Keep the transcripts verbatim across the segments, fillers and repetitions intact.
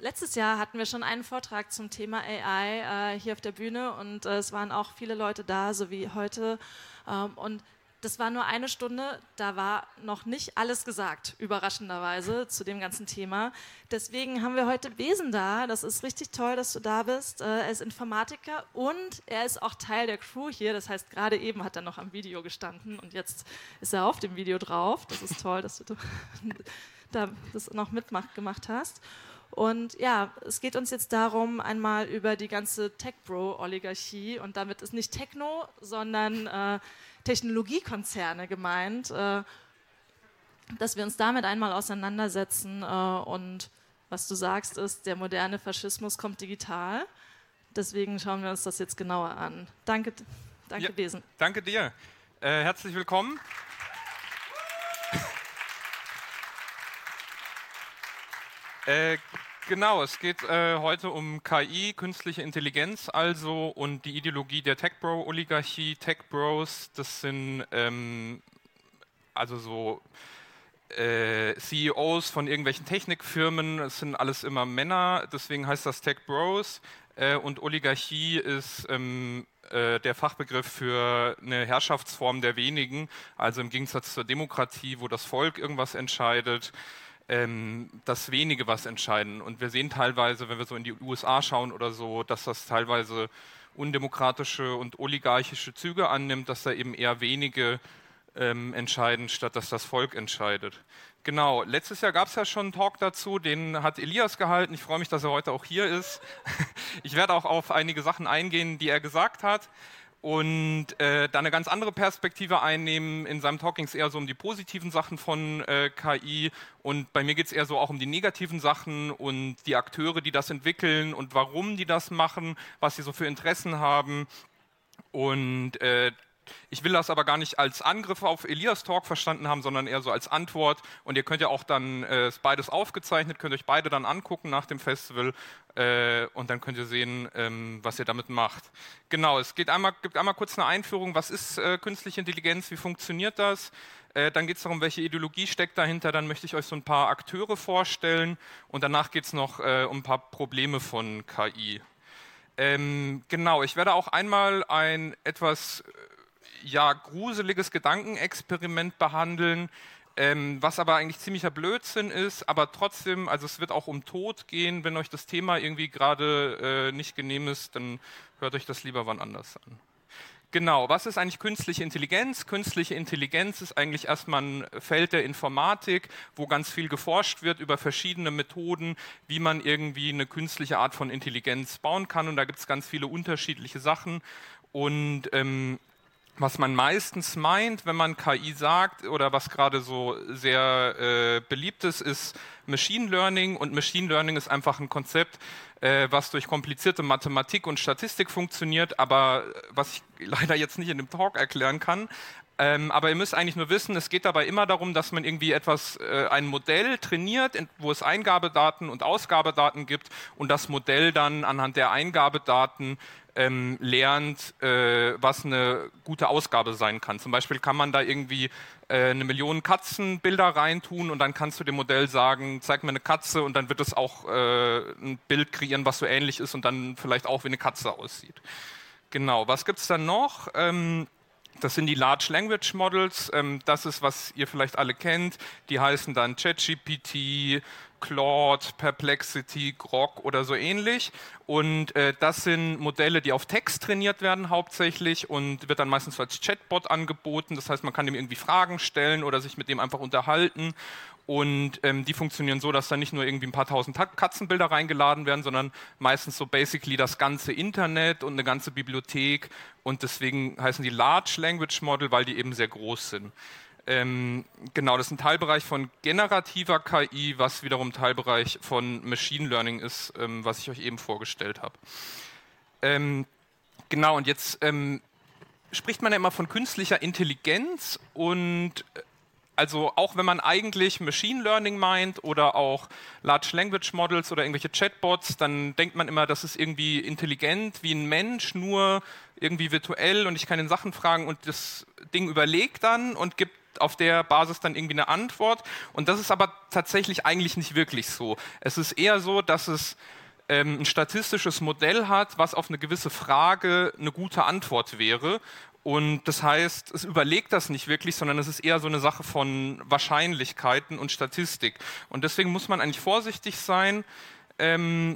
letztes Jahr hatten wir schon einen Vortrag zum Thema A I äh, hier auf der Bühne und äh, es waren auch viele Leute da, so wie heute. Ähm, und das war nur eine Stunde, da war noch nicht alles gesagt, überraschenderweise, zu dem ganzen Thema. Deswegen haben wir heute Besen da. Das ist richtig toll, dass du da bist. Er ist Informatiker und er ist auch Teil der Crew hier. Das heißt, gerade eben hat er noch am Video gestanden und jetzt ist er auf dem Video drauf. Das ist toll, dass du da das noch mitgemacht hast. Und ja, es geht uns jetzt darum, einmal über die ganze Tech-Bro-Oligarchie, und damit ist nicht Techno, sondern äh, Technologiekonzerne gemeint, äh, dass wir uns damit einmal auseinandersetzen. Äh, und was du sagst ist, der moderne Faschismus kommt digital. Deswegen schauen wir uns das jetzt genauer an. Danke, danke ja, Besen. Danke dir. Äh, herzlich willkommen. Äh, genau, es geht äh, heute um K I, künstliche Intelligenz also, und die Ideologie der Tech-Bro-Oligarchie. Tech-Bros, das sind ähm, also so äh, C E Os von irgendwelchen Technikfirmen, das sind alles immer Männer, deswegen heißt das Tech-Bros. Äh, und Oligarchie ist ähm, äh, der Fachbegriff für eine Herrschaftsform der wenigen, also im Gegensatz zur Demokratie, wo das Volk irgendwas entscheidet, das wenige was entscheiden. Und wir sehen teilweise, wenn wir so in die U S A schauen oder so, dass das teilweise undemokratische und oligarchische Züge annimmt, dass da eben eher wenige ähm, entscheiden, statt dass das Volk entscheidet. Genau, letztes Jahr gab es ja schon einen Talk dazu, den hat Elias gehalten. Ich freue mich, dass er heute auch hier ist. Ich werde auch auf einige Sachen eingehen, die er gesagt hat. Und äh, da eine ganz andere Perspektive einnehmen. In seinem Talk ging es eher so um die positiven Sachen von äh, K I, und bei mir geht es eher so auch um die negativen Sachen und die Akteure, die das entwickeln und warum die das machen, was sie so für Interessen haben. Und äh, ich will das aber gar nicht als Angriff auf Elias Talk verstanden haben, sondern eher so als Antwort. Und ihr könnt ja auch dann, äh, ist beides aufgezeichnet, könnt euch beide dann angucken nach dem Festival äh, und dann könnt ihr sehen, ähm, was ihr damit macht. Genau, es geht einmal, gibt einmal kurz eine Einführung, was ist äh, künstliche Intelligenz, wie funktioniert das? Äh, dann geht es darum, welche Ideologie steckt dahinter, dann möchte ich euch so ein paar Akteure vorstellen und danach geht es noch äh, um ein paar Probleme von K I. Ähm, genau, ich werde auch einmal ein etwas ja, gruseliges Gedankenexperiment behandeln, ähm, was aber eigentlich ziemlicher Blödsinn ist, aber trotzdem, also es wird auch um Tod gehen. Wenn euch das Thema irgendwie gerade äh, nicht genehm ist, dann hört euch das lieber wann anders an. Genau, was ist eigentlich künstliche Intelligenz? Künstliche Intelligenz ist eigentlich erstmal ein Feld der Informatik, wo ganz viel geforscht wird über verschiedene Methoden, wie man irgendwie eine künstliche Art von Intelligenz bauen kann, und da gibt es ganz viele unterschiedliche Sachen. Und ähm, was man meistens meint, wenn man K I sagt, oder was gerade so sehr äh, beliebt ist, ist Machine Learning. Und Machine Learning ist einfach ein Konzept, äh, was durch komplizierte Mathematik und Statistik funktioniert, aber was ich leider jetzt nicht in dem Talk erklären kann. Ähm, aber ihr müsst eigentlich nur wissen, es geht dabei immer darum, dass man irgendwie etwas, äh, ein Modell trainiert, in, wo es Eingabedaten und Ausgabedaten gibt, und das Modell dann anhand der Eingabedaten ähm, lernt, äh, was eine gute Ausgabe sein kann. Zum Beispiel kann man da irgendwie äh, eine Million Katzenbilder reintun und dann kannst du dem Modell sagen, zeig mir eine Katze, und dann wird es auch äh, ein Bild kreieren, was so ähnlich ist und dann vielleicht auch wie eine Katze aussieht. Genau, was gibt es dann noch? Ähm, Das sind die Large Language Models, ähm, das ist, was ihr vielleicht alle kennt, die heißen dann ChatGPT, Claude, Perplexity, Grok oder so ähnlich, und äh, das sind Modelle, die auf Text trainiert werden hauptsächlich und wird dann meistens als Chatbot angeboten, das heißt, man kann dem irgendwie Fragen stellen oder sich mit dem einfach unterhalten. Und ähm, die funktionieren so, dass da nicht nur irgendwie ein paar tausend Katzenbilder reingeladen werden, sondern meistens so basically das ganze Internet und eine ganze Bibliothek. Und deswegen heißen die Large Language Model, weil die eben sehr groß sind. Ähm, genau, das ist ein Teilbereich von generativer K I, was wiederum Teilbereich von Machine Learning ist, ähm, was ich euch eben vorgestellt habe. Ähm, genau, und jetzt ähm, spricht man ja immer von künstlicher Intelligenz, und also auch wenn man eigentlich Machine Learning meint oder auch Large Language Models oder irgendwelche Chatbots, dann denkt man immer, das ist irgendwie intelligent wie ein Mensch, nur irgendwie virtuell, und ich kann den Sachen fragen und das Ding überlegt dann und gibt auf der Basis dann irgendwie eine Antwort. Und das ist aber tatsächlich eigentlich nicht wirklich so. Es ist eher so, dass es ähm, ein statistisches Modell hat, was auf eine gewisse Frage eine gute Antwort wäre. Und das heißt, es überlegt das nicht wirklich, sondern es ist eher so eine Sache von Wahrscheinlichkeiten und Statistik. Und deswegen muss man eigentlich vorsichtig sein. Ähm,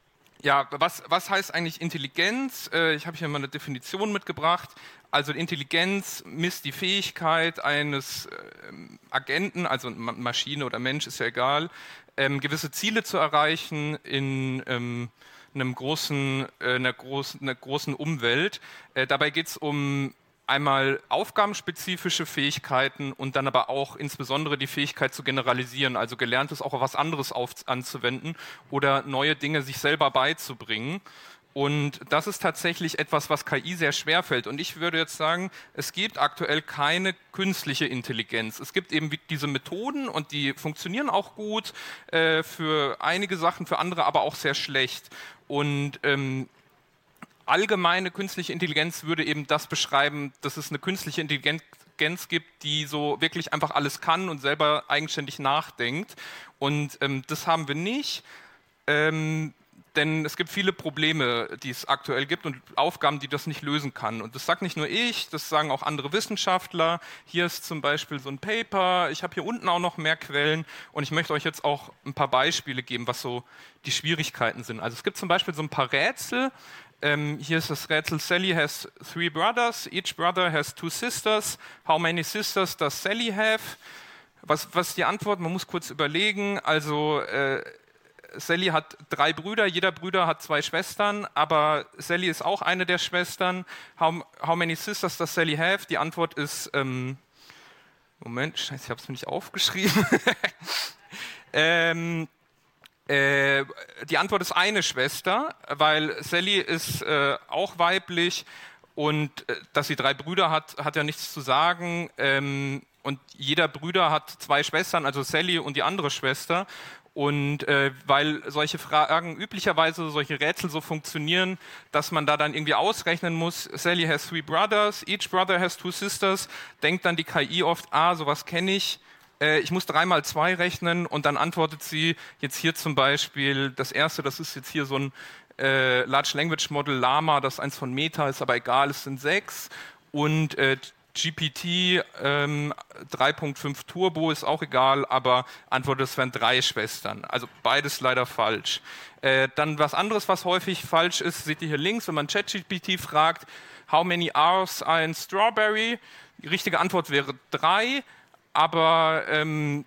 ja, was, was heißt eigentlich Intelligenz? Äh, ich habe hier mal eine Definition mitgebracht. Also Intelligenz misst die Fähigkeit eines äh, Agenten, also Maschine oder Mensch, ist ja egal, ähm, gewisse Ziele zu erreichen in ähm, einem großen, äh, einer, großen, einer großen Umwelt. Äh, dabei geht es um einmal aufgabenspezifische Fähigkeiten und dann aber auch insbesondere die Fähigkeit zu generalisieren, also Gelerntes auch auf was anderes auf, anzuwenden oder neue Dinge sich selber beizubringen. Und das ist tatsächlich etwas, was K I sehr schwer fällt. Und ich würde jetzt sagen, es gibt aktuell keine künstliche Intelligenz. Es gibt eben diese Methoden und die funktionieren auch gut äh, für einige Sachen, für andere aber auch sehr schlecht. Und ähm, allgemeine künstliche Intelligenz würde eben das beschreiben, dass es eine künstliche Intelligenz gibt, die so wirklich einfach alles kann und selber eigenständig nachdenkt. Und ähm, das haben wir nicht. Ähm, Denn es gibt viele Probleme, die es aktuell gibt und Aufgaben, die das nicht lösen kann. Und das sagt nicht nur ich, das sagen auch andere Wissenschaftler. Hier ist zum Beispiel so ein Paper. Ich habe hier unten auch noch mehr Quellen. Und ich möchte euch jetzt auch ein paar Beispiele geben, was so die Schwierigkeiten sind. Also es gibt zum Beispiel so ein paar Rätsel. Ähm, hier ist das Rätsel, Sally has three brothers. Each brother has two sisters. How many sisters does Sally have? Was, was ist die Antwort? Man muss kurz überlegen. Also äh, Sally hat drei Brüder, jeder Bruder hat zwei Schwestern, aber Sally ist auch eine der Schwestern. How, how many sisters does Sally have? Die Antwort ist, ähm, Moment, scheiße, ich habe es mir nicht aufgeschrieben. ähm, äh, die Antwort ist eine Schwester, weil Sally ist äh, auch weiblich und äh, dass sie drei Brüder hat, hat ja nichts zu sagen. Ähm, und jeder Bruder hat zwei Schwestern, also Sally und die andere Schwester. Und äh, weil solche Fragen üblicherweise, solche Rätsel so funktionieren, dass man da dann irgendwie ausrechnen muss, Sally has three brothers, each brother has two sisters, denkt dann die K I oft, ah, sowas kenne ich, äh, ich muss drei mal zwei rechnen und dann antwortet sie jetzt hier zum Beispiel, das erste, das ist jetzt hier so ein äh, Large Language Model Llama, das eins von Meta ist, aber egal, es sind sechs und äh, G P T ähm, drei Punkt fünf Turbo ist auch egal, aber antwortet, es wären drei Schwestern. Also beides leider falsch. Äh, dann was anderes, was häufig falsch ist, seht ihr hier links, wenn man ChatGPT fragt, how many R's are in Strawberry? Die richtige Antwort wäre drei, aber ähm,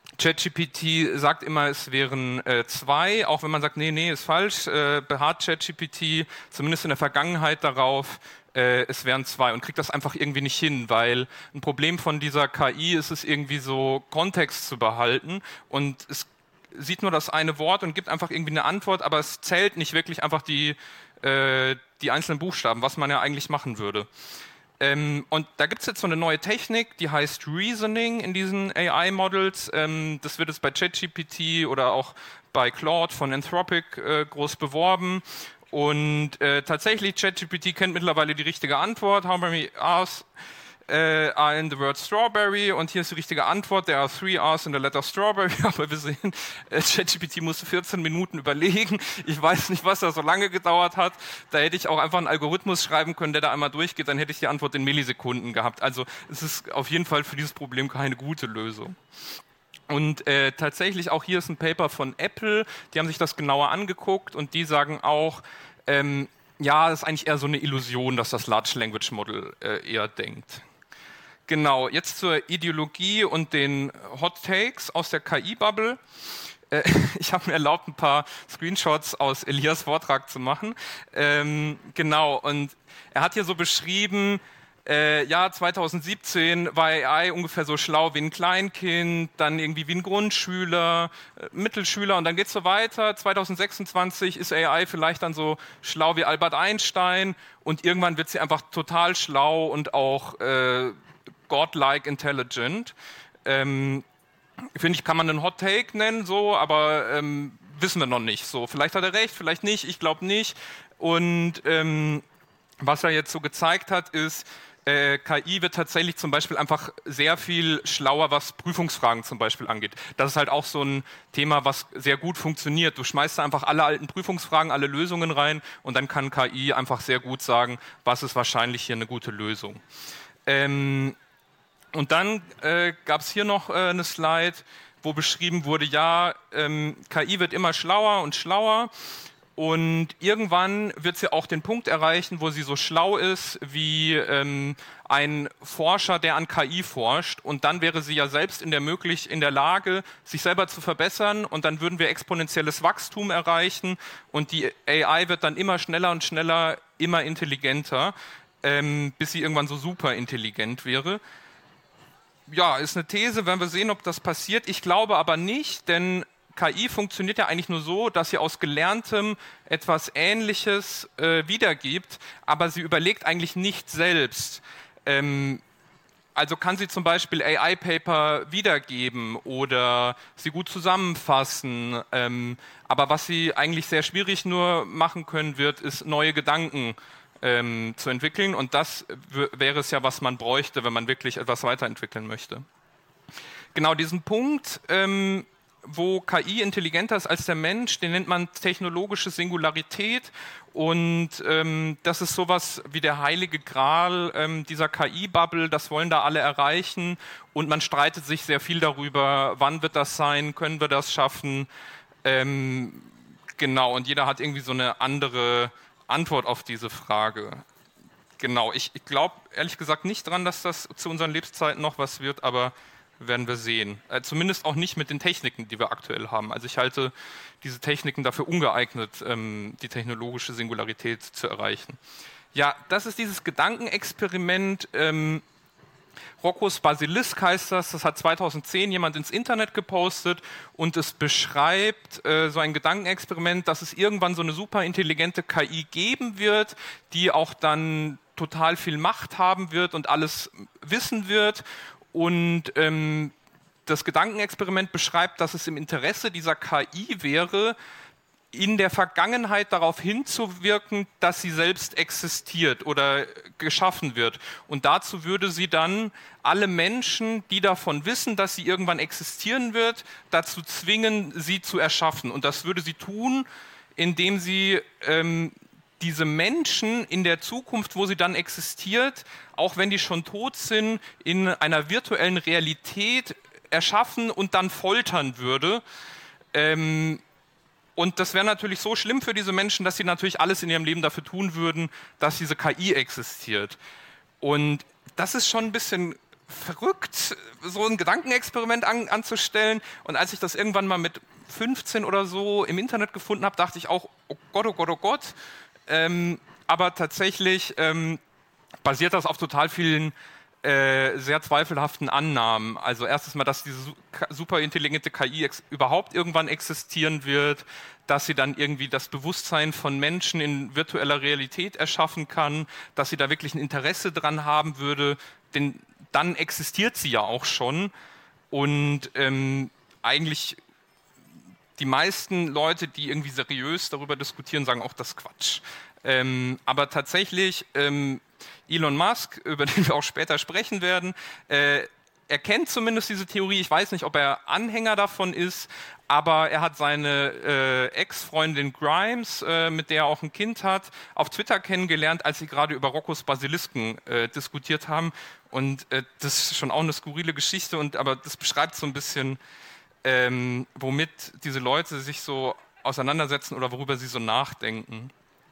ChatGPT sagt immer, es wären äh, zwei, auch wenn man sagt, nee, nee, ist falsch, äh, beharrt ChatGPT zumindest in der Vergangenheit darauf, äh, es wären zwei und kriegt das einfach irgendwie nicht hin, weil ein Problem von dieser K I ist es irgendwie so, Kontext zu behalten und es sieht nur das eine Wort und gibt einfach irgendwie eine Antwort, aber es zählt nicht wirklich einfach die, äh, die einzelnen Buchstaben, was man ja eigentlich machen würde. Ähm, und da gibt es jetzt so eine neue Technik, die heißt Reasoning in diesen A I-Models. Ähm, das wird jetzt bei ChatGPT oder auch bei Claude von Anthropic äh, groß beworben. Und äh, tatsächlich, ChatGPT kennt mittlerweile die richtige Antwort. How many R's äh, are in the word strawberry? Und hier ist die richtige Antwort. There are three R's in the letter strawberry. Aber wir sehen, äh, ChatGPT musste vierzehn Minuten überlegen. Ich weiß nicht, was da so lange gedauert hat. Da hätte ich auch einfach einen Algorithmus schreiben können, der da einmal durchgeht. Dann hätte ich die Antwort in Millisekunden gehabt. Also es ist auf jeden Fall für dieses Problem keine gute Lösung. Und äh, tatsächlich auch hier ist ein Paper von Apple, die haben sich das genauer angeguckt und die sagen auch, ähm, ja, das ist eigentlich eher so eine Illusion, dass das Large Language Model äh, eher denkt. Genau, jetzt zur Ideologie und den Hot Takes aus der K I-Bubble. Äh, ich habe mir erlaubt, ein paar Screenshots aus Elias Vortrag zu machen. Ähm, genau, und er hat hier so beschrieben, Äh, ja, zwanzig siebzehn war A I ungefähr so schlau wie ein Kleinkind, dann irgendwie wie ein Grundschüler, äh, Mittelschüler und dann geht's so weiter. zwanzig sechsundzwanzig ist A I vielleicht dann so schlau wie Albert Einstein und irgendwann wird sie einfach total schlau und auch äh, godlike intelligent. Ähm, finde ich, kann man einen Hot Take nennen, so, aber ähm, wissen wir noch nicht. So, vielleicht hat er recht, vielleicht nicht, ich glaube nicht. Und ähm, was er jetzt so gezeigt hat, ist, äh, K I wird tatsächlich zum Beispiel einfach sehr viel schlauer, was Prüfungsfragen zum Beispiel angeht. Das ist halt auch so ein Thema, was sehr gut funktioniert. Du schmeißt da einfach alle alten Prüfungsfragen, alle Lösungen rein und dann kann K I einfach sehr gut sagen, was ist wahrscheinlich hier eine gute Lösung. Ähm, und dann äh, gab es hier noch äh, eine Slide, wo beschrieben wurde, ja, ähm, K I wird immer schlauer und schlauer. Und irgendwann wird sie auch den Punkt erreichen, wo sie so schlau ist wie ähm, ein Forscher, der an K I forscht. Und dann wäre sie ja selbst in der, möglich, in der Lage, sich selber zu verbessern. Und dann würden wir exponentielles Wachstum erreichen. Und die A I wird dann immer schneller und schneller, immer intelligenter, ähm, bis sie irgendwann so super intelligent wäre. Ja, ist eine These, werden wir sehen, ob das passiert. Ich glaube aber nicht, denn K I funktioniert ja eigentlich nur so, dass sie aus Gelerntem etwas Ähnliches äh, wiedergibt, aber sie überlegt eigentlich nicht selbst. Ähm, also kann sie zum Beispiel A I-Paper wiedergeben oder sie gut zusammenfassen. Ähm, aber was sie eigentlich sehr schwierig nur machen können wird, ist neue Gedanken ähm, zu entwickeln. Und das wäre es ja, was man bräuchte, wenn man wirklich etwas weiterentwickeln möchte. Genau diesen Punkt, ähm, wo K I intelligenter ist als der Mensch, den nennt man technologische Singularität. Und ähm, das ist sowas wie der heilige Gral ähm, dieser K I-Bubble, das wollen da alle erreichen. Und man streitet sich sehr viel darüber, wann wird das sein, können wir das schaffen. Ähm, genau, und jeder hat irgendwie so eine andere Antwort auf diese Frage. Genau, ich, ich glaube ehrlich gesagt nicht dran, dass das zu unseren Lebzeiten noch was wird, aber werden wir sehen. Äh, zumindest auch nicht mit den Techniken, die wir aktuell haben. Also ich halte diese Techniken dafür ungeeignet, ähm, die technologische Singularität zu erreichen. Ja, das ist dieses Gedankenexperiment. Ähm, Roccos Basilisk heißt das. Das hat zweitausendzehn jemand ins Internet gepostet und es beschreibt äh, so ein Gedankenexperiment, dass es irgendwann so eine super intelligente K I geben wird, die auch dann total viel Macht haben wird und alles wissen wird. Und ähm, das Gedankenexperiment beschreibt, dass es im Interesse dieser K I wäre, in der Vergangenheit darauf hinzuwirken, dass sie selbst existiert oder geschaffen wird. Und dazu würde sie dann alle Menschen, die davon wissen, dass sie irgendwann existieren wird, dazu zwingen, sie zu erschaffen. Und das würde sie tun, indem sie ähm, diese Menschen in der Zukunft, wo sie dann existiert, auch wenn die schon tot sind, in einer virtuellen Realität erschaffen und dann foltern würde. Ähm, und das wäre natürlich so schlimm für diese Menschen, dass sie natürlich alles in ihrem Leben dafür tun würden, dass diese K I existiert. Und das ist schon ein bisschen verrückt, so ein Gedankenexperiment an, anzustellen. Und als ich das irgendwann mal mit fünfzehn oder so im Internet gefunden habe, dachte ich auch, oh Gott, oh Gott, oh Gott. Ähm, aber tatsächlich ähm, basiert das auf total vielen äh, sehr zweifelhaften Annahmen. Also erstes mal, dass diese super intelligente K I ex- überhaupt irgendwann existieren wird, dass sie dann irgendwie das Bewusstsein von Menschen in virtueller Realität erschaffen kann, dass sie da wirklich ein Interesse dran haben würde, denn dann existiert sie ja auch schon. Und ähm, eigentlich die meisten Leute, die irgendwie seriös darüber diskutieren, sagen auch, das ist Quatsch. Ähm, aber tatsächlich, ähm, Elon Musk, über den wir auch später sprechen werden, äh, er kennt zumindest diese Theorie. Ich weiß nicht, ob er Anhänger davon ist, aber er hat seine äh, Ex-Freundin Grimes, äh, mit der er auch ein Kind hat, auf Twitter kennengelernt, als sie gerade über Roccos Basilisken äh, diskutiert haben. Und äh, das ist schon auch eine skurrile Geschichte, und aber das beschreibt so ein bisschen, ähm, womit diese Leute sich so auseinandersetzen oder worüber sie so nachdenken.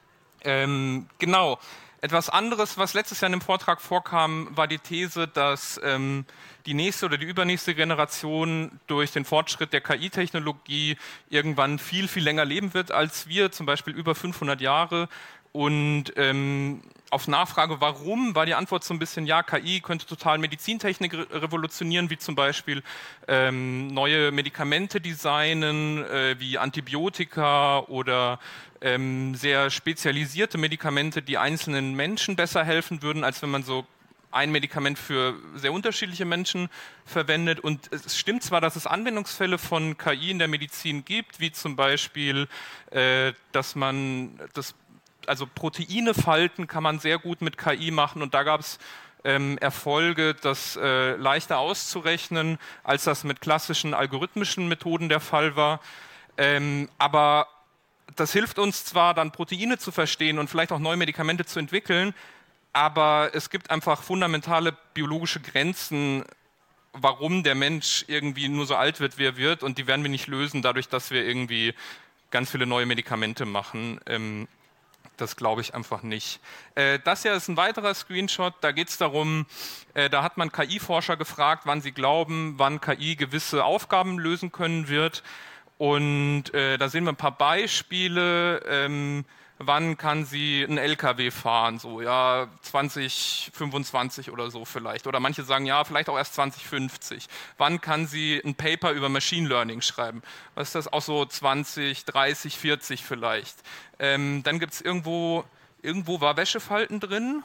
Ähm, genau. Etwas anderes, was letztes Jahr in dem Vortrag vorkam, war die These, dass ähm, die nächste oder die übernächste Generation durch den Fortschritt der K I-Technologie irgendwann viel, viel länger leben wird als wir, zum Beispiel über fünfhundert Jahre. Und ähm, auf Nachfrage, warum, war die Antwort so ein bisschen, ja, K I könnte total Medizintechnik re- revolutionieren, wie zum Beispiel ähm, neue Medikamente designen, äh, wie Antibiotika oder ähm, sehr spezialisierte Medikamente, die einzelnen Menschen besser helfen würden, als wenn man so ein Medikament für sehr unterschiedliche Menschen verwendet. Und es stimmt zwar, dass es Anwendungsfälle von K I in der Medizin gibt, wie zum Beispiel, äh, dass man das also Proteine falten kann man sehr gut mit K I machen, und da gab es ähm, Erfolge, das äh, leichter auszurechnen, als das mit klassischen algorithmischen Methoden der Fall war. Ähm, aber das hilft uns zwar, dann Proteine zu verstehen und vielleicht auch neue Medikamente zu entwickeln, aber es gibt einfach fundamentale biologische Grenzen, warum der Mensch irgendwie nur so alt wird, wie er wird, und die werden wir nicht lösen, dadurch, dass wir irgendwie ganz viele neue Medikamente machen. Ähm, das glaube ich einfach nicht. Äh, das hier ist ein weiterer Screenshot, da geht es darum, äh, da hat man K I-Forscher gefragt, wann sie glauben, wann K I gewisse Aufgaben lösen können wird. Und äh, da sehen wir ein paar Beispiele. Ähm, wann kann sie einen L K W fahren? So, ja, zwanzig fünfundzwanzig oder so vielleicht. Oder manche sagen, ja, vielleicht auch erst zwanzig fünfzig. Wann kann sie ein Paper über Machine Learning schreiben? Was ist das? Auch so zwanzig, dreißig, vierzig vielleicht. Ähm, dann gibt es irgendwo, irgendwo war Wäschefalten drin.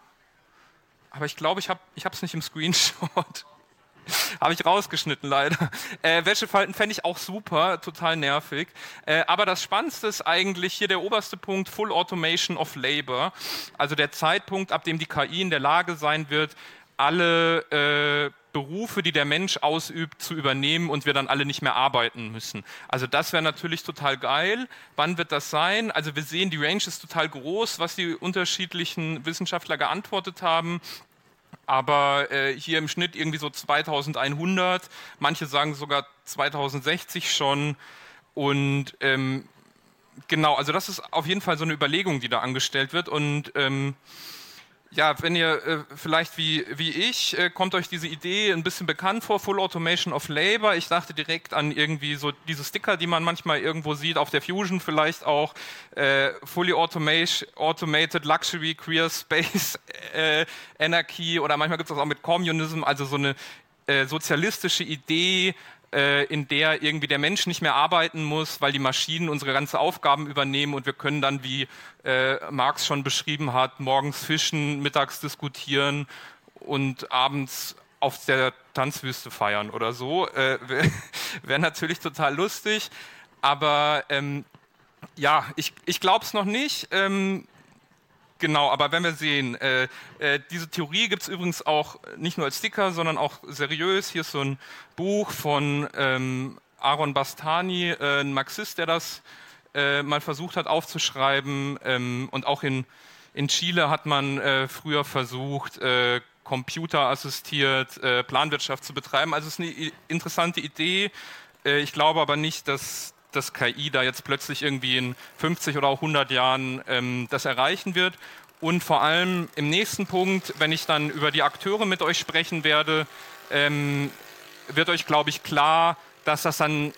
Aber ich glaube, ich habe ich es nicht im Screenshot. Habe ich rausgeschnitten, leider. Äh, Wäschefalten fände ich auch super, total nervig. Äh, aber das Spannendste ist eigentlich hier der oberste Punkt, Full Automation of Labor. Also der Zeitpunkt, ab dem die K I in der Lage sein wird, alle äh, Berufe, die der Mensch ausübt, zu übernehmen und wir dann alle nicht mehr arbeiten müssen. Also das wäre natürlich total geil. Wann wird das sein? Also wir sehen, die Range ist total groß, was die unterschiedlichen Wissenschaftler geantwortet haben. Aber äh, hier im Schnitt irgendwie so zweitausendeinhundert, manche sagen sogar zweitausendsechzig schon. Und ähm, genau, also das ist auf jeden Fall so eine Überlegung, die da angestellt wird. Und ähm, ja, wenn ihr äh, vielleicht wie, wie ich, äh, kommt euch diese Idee ein bisschen bekannt vor, Full Automation of Labor. Ich dachte direkt an irgendwie so diese Sticker, die man manchmal irgendwo sieht, auf der Fusion vielleicht auch, äh, Fully Automation, Automated Luxury Queer Space äh, Anarchy, oder manchmal gibt es das auch mit Communism, also so eine äh, sozialistische Idee, in der irgendwie der Mensch nicht mehr arbeiten muss, weil die Maschinen unsere ganzen Aufgaben übernehmen und wir können dann, wie äh, Marx schon beschrieben hat, morgens fischen, mittags diskutieren und abends auf der Tanzwüste feiern oder so. Äh, Wäre wär natürlich total lustig, aber ähm, ja, ich, ich glaube es noch nicht. Ähm, Genau, aber wenn wir sehen, äh, äh, diese Theorie gibt es übrigens auch nicht nur als Sticker, sondern auch seriös. Hier ist so ein Buch von ähm, Aaron Bastani, äh, ein Marxist, der das äh, mal versucht hat aufzuschreiben. Ähm, und auch in, in Chile hat man äh, früher versucht, äh, computerassistiert äh, Planwirtschaft zu betreiben. Also es ist eine interessante Idee. Äh, ich glaube aber nicht, dass dass K I da jetzt plötzlich irgendwie in fünfzig oder auch hundert Jahren ähm, das erreichen wird. Und vor allem im nächsten Punkt, wenn ich dann über die Akteure mit euch sprechen werde, ähm, wird euch, glaube ich, klar, dass das dann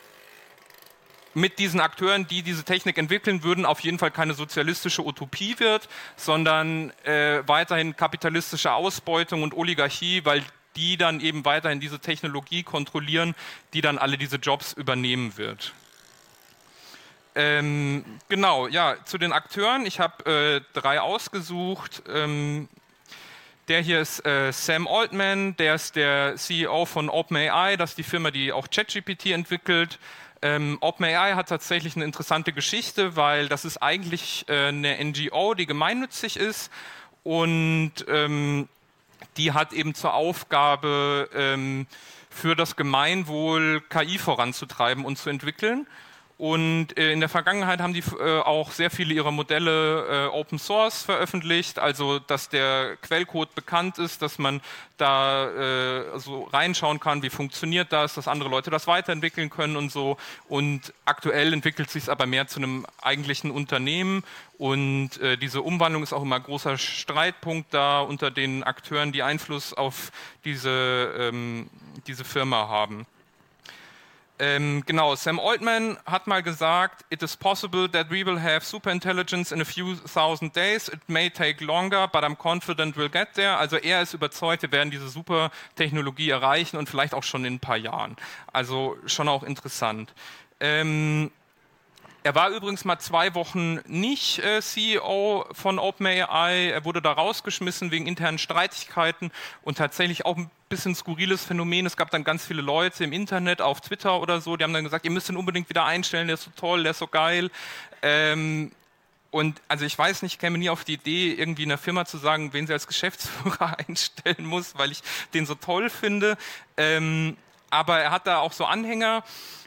mit diesen Akteuren, die diese Technik entwickeln würden, auf jeden Fall keine sozialistische Utopie wird, sondern äh, weiterhin kapitalistische Ausbeutung und Oligarchie, weil die dann eben weiterhin diese Technologie kontrollieren, die dann alle diese Jobs übernehmen wird. Ähm, genau, ja, zu den Akteuren. Ich habe äh, drei ausgesucht. Ähm, der hier ist äh, Sam Altman, der ist der C E O von OpenAI, das ist die Firma, die auch ChatGPT entwickelt. Ähm, OpenAI hat tatsächlich eine interessante Geschichte, weil das ist eigentlich äh, eine N G O, die gemeinnützig ist und ähm, die hat eben zur Aufgabe, ähm, für das Gemeinwohl K I voranzutreiben und zu entwickeln. Und äh, in der Vergangenheit haben die äh, auch sehr viele ihrer Modelle äh, Open Source veröffentlicht, also dass der Quellcode bekannt ist, dass man da äh, so reinschauen kann, wie funktioniert das, dass andere Leute das weiterentwickeln können und so. Und aktuell entwickelt sich es aber mehr zu einem eigentlichen Unternehmen. Und äh, diese Umwandlung ist auch immer ein großer Streitpunkt da unter den Akteuren, die Einfluss auf diese, ähm, diese Firma haben. Ähm, genau, Sam Altman hat mal gesagt, it is possible that we will have superintelligence in a few thousand days. It may take longer, but I'm confident we'll get there. Also er ist überzeugt, wir werden diese Supertechnologie erreichen und vielleicht auch schon in ein paar Jahren. Also schon auch interessant. Ähm, Er war übrigens mal zwei Wochen nicht äh, C E O von OpenAI. Er wurde da rausgeschmissen wegen internen Streitigkeiten und tatsächlich auch ein bisschen skurriles Phänomen. Es gab dann ganz viele Leute im Internet, auf Twitter oder so, die haben dann gesagt, ihr müsst ihn unbedingt wieder einstellen, der ist so toll, der ist so geil. Ähm, Und also ich weiß nicht, ich käme nie auf die Idee, irgendwie einer Firma zu sagen, wen sie als Geschäftsführer einstellen muss, weil ich den so toll finde. Ähm, aber er hat da auch so Anhänger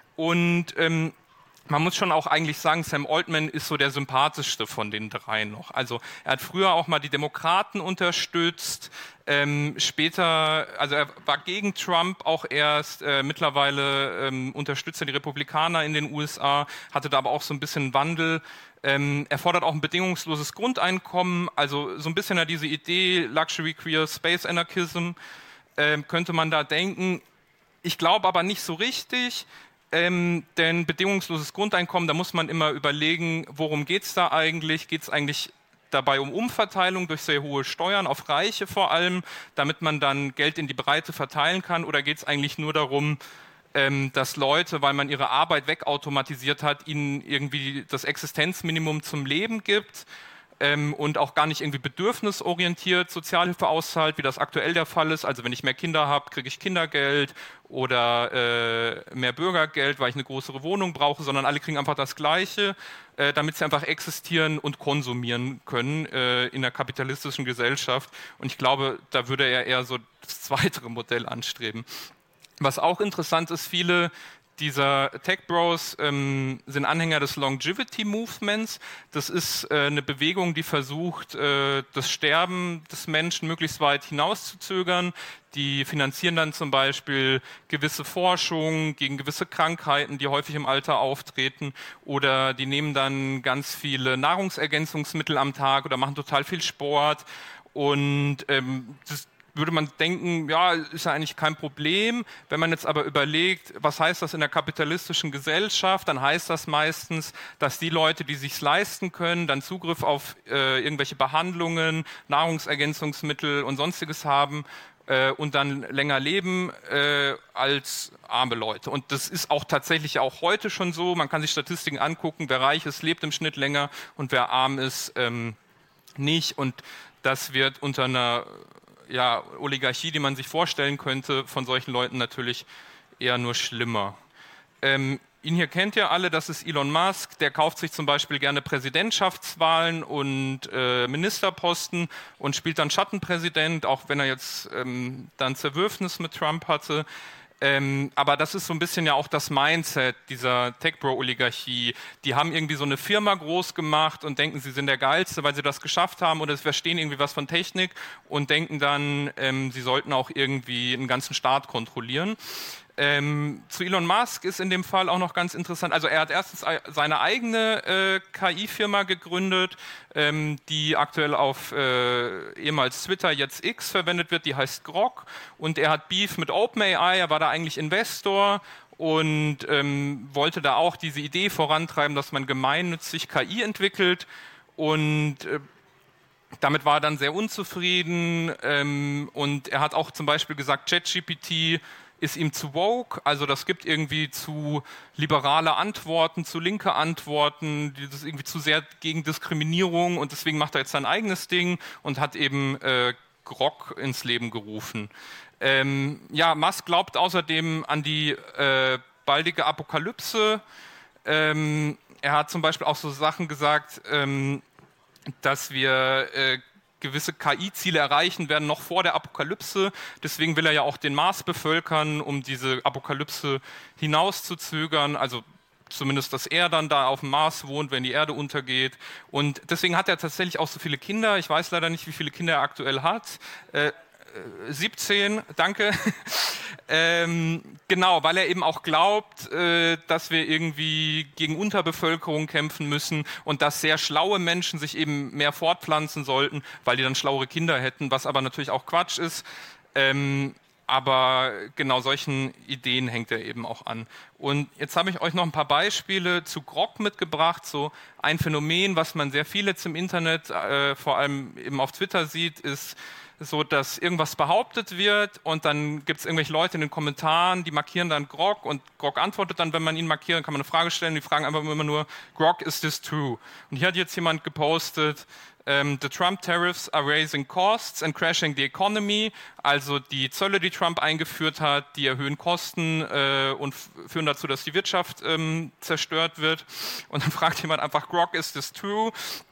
und ähm, man muss schon auch eigentlich sagen, Sam Altman ist so der sympathischste von den drei noch. Also er hat früher auch mal die Demokraten unterstützt, ähm, später, also er war gegen Trump auch erst, äh, mittlerweile ähm, unterstützt er die Republikaner in den U S A, hatte da aber auch so ein bisschen Wandel. Ähm, er fordert auch ein bedingungsloses Grundeinkommen, also so ein bisschen ja diese Idee, Luxury, Queer, Space Anarchism, ähm, könnte man da denken. Ich glaube aber nicht so richtig. Ähm, denn bedingungsloses Grundeinkommen, da muss man immer überlegen, worum geht es da eigentlich? Geht es eigentlich dabei um Umverteilung durch sehr hohe Steuern auf Reiche vor allem, damit man dann Geld in die Breite verteilen kann? Oder geht es eigentlich nur darum, ähm, dass Leute, weil man ihre Arbeit wegautomatisiert hat, ihnen irgendwie das Existenzminimum zum Leben gibt? Ähm, und auch gar nicht irgendwie bedürfnisorientiert Sozialhilfe auszahlt, wie das aktuell der Fall ist. Also wenn ich mehr Kinder habe, kriege ich Kindergeld oder äh, mehr Bürgergeld, weil ich eine größere Wohnung brauche, sondern alle kriegen einfach das Gleiche, äh, damit sie einfach existieren und konsumieren können äh, in der kapitalistischen Gesellschaft. Und ich glaube, da würde er eher so das zweite Modell anstreben. Was auch interessant ist, viele dieser Tech Bros ähm, sind Anhänger des Longevity Movements. Das ist äh, eine Bewegung, die versucht, äh, das Sterben des Menschen möglichst weit hinauszuzögern. Die finanzieren dann zum Beispiel gewisse Forschung gegen gewisse Krankheiten, die häufig im Alter auftreten. Oder die nehmen dann ganz viele Nahrungsergänzungsmittel am Tag oder machen total viel Sport. Und ähm, das würde man denken, ja, ist ja eigentlich kein Problem. Wenn man jetzt aber überlegt, was heißt das in der kapitalistischen Gesellschaft, dann heißt das meistens, dass die Leute, die sich's leisten können, dann Zugriff auf äh, irgendwelche Behandlungen, Nahrungsergänzungsmittel und Sonstiges haben äh, und dann länger leben äh, als arme Leute. Und das ist auch tatsächlich auch heute schon so. Man kann sich Statistiken angucken, wer reich ist, lebt im Schnitt länger und wer arm ist, ähm, nicht. Und das wird unter einer ja, Oligarchie, die man sich vorstellen könnte, von solchen Leuten natürlich eher nur schlimmer. Ähm, ihn hier kennt ihr alle, das ist Elon Musk, der kauft sich zum Beispiel gerne Präsidentschaftswahlen und äh, Ministerposten und spielt dann Schattenpräsident, auch wenn er jetzt ähm, dann Zerwürfnis mit Trump hatte. Ähm, aber das ist so ein bisschen ja auch das Mindset dieser Tech-Bro-Oligarchie. Die haben irgendwie so eine Firma groß gemacht und denken, sie sind der Geilste, weil sie das geschafft haben oder sie verstehen irgendwie was von Technik und denken dann, ähm, sie sollten auch irgendwie einen ganzen Staat kontrollieren. Ähm, zu Elon Musk ist in dem Fall auch noch ganz interessant, also er hat erstens seine eigene äh, K I-Firma gegründet, ähm, die aktuell auf äh, ehemals Twitter, jetzt X verwendet wird, die heißt Grok, und er hat Beef mit OpenAI, er war da eigentlich Investor und ähm, wollte da auch diese Idee vorantreiben, dass man gemeinnützig K I entwickelt, und äh, damit war er dann sehr unzufrieden, ähm, und er hat auch zum Beispiel gesagt, ChatGPT ist ihm zu woke, also das gibt irgendwie zu liberale Antworten, zu linke Antworten, das ist irgendwie zu sehr gegen Diskriminierung, und deswegen macht er jetzt sein eigenes Ding und hat eben äh, Grok ins Leben gerufen. Ähm, ja, Musk glaubt außerdem an die äh, baldige Apokalypse. Ähm, er hat zum Beispiel auch so Sachen gesagt, ähm, dass wir äh, gewisse K I-Ziele erreichen werden, noch vor der Apokalypse. Deswegen will er ja auch den Mars bevölkern, um diese Apokalypse hinauszuzögern. Also zumindest, dass er dann da auf dem Mars wohnt, wenn die Erde untergeht. Und deswegen hat er tatsächlich auch so viele Kinder. Ich weiß leider nicht, wie viele Kinder er aktuell hat. Äh, siebzehn, danke. ähm, genau, weil er eben auch glaubt, äh, dass wir irgendwie gegen Unterbevölkerung kämpfen müssen und dass sehr schlaue Menschen sich eben mehr fortpflanzen sollten, weil die dann schlauere Kinder hätten, was aber natürlich auch Quatsch ist. Ähm, aber genau solchen Ideen hängt er eben auch an. Und jetzt habe ich euch noch ein paar Beispiele zu Grok mitgebracht. So ein Phänomen, was man sehr viel jetzt im Internet, äh, vor allem eben auf Twitter sieht, ist so, dass irgendwas behauptet wird und dann gibt es irgendwelche Leute in den Kommentaren, die markieren dann Grok und Grok antwortet dann, wenn man ihn markiert, dann kann man eine Frage stellen, die fragen einfach immer nur, Grok, is this true? Und hier hat jetzt jemand gepostet, um, the Trump tariffs are raising costs and crashing the economy, also die Zölle, die Trump eingeführt hat, die erhöhen Kosten äh, und führen dazu, dass die Wirtschaft ähm, zerstört wird. Und dann fragt jemand einfach, Grok, is this true?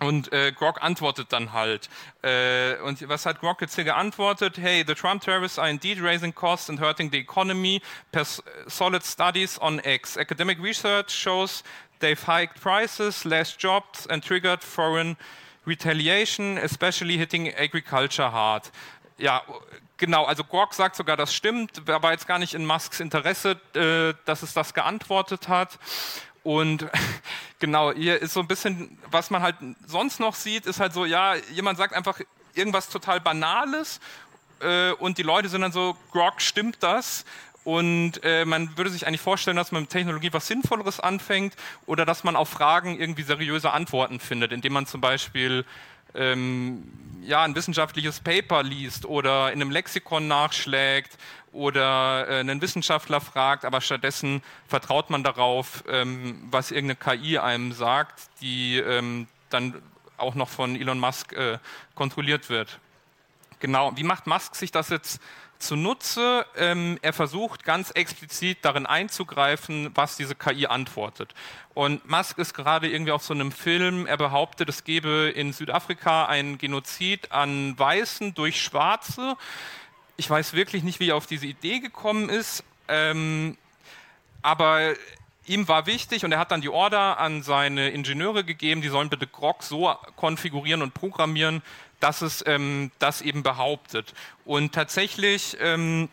Und äh, Grok antwortet dann halt. Äh, und was hat Grok jetzt hier geantwortet? Hey, the Trump tariffs are indeed raising costs and hurting the economy. Per solid studies on X. Academic research shows they've hiked prices, less jobs and triggered foreign retaliation, especially hitting agriculture hard. Ja, genau, also Grok sagt sogar, das stimmt, war jetzt gar nicht in Musks Interesse, äh, dass es das geantwortet hat. Und genau, hier ist so ein bisschen, was man halt sonst noch sieht, ist halt so, ja, jemand sagt einfach irgendwas total Banales äh, und die Leute sind dann so, Grok, stimmt das? Und äh, man würde sich eigentlich vorstellen, dass man mit Technologie was Sinnvolleres anfängt oder dass man auf Fragen irgendwie seriöse Antworten findet, indem man zum Beispiel ähm, ja, ein wissenschaftliches Paper liest oder in einem Lexikon nachschlägt oder äh, einen Wissenschaftler fragt, aber stattdessen vertraut man darauf, ähm, was irgendeine K I einem sagt, die ähm, dann auch noch von Elon Musk äh, kontrolliert wird. Genau, wie macht Musk sich das jetzt zunutze? Ähm, er versucht ganz explizit darin einzugreifen, was diese K I antwortet. Und Musk ist gerade irgendwie auf so einem Film, er behauptet, es gebe in Südafrika einen Genozid an Weißen durch Schwarze. Ich weiß wirklich nicht, wie er auf diese Idee gekommen ist, ähm, aber ihm war wichtig und er hat dann die Order an seine Ingenieure gegeben, die sollen bitte Grok so konfigurieren und programmieren, dass es ähm, das eben behauptet. Und tatsächlich ähm,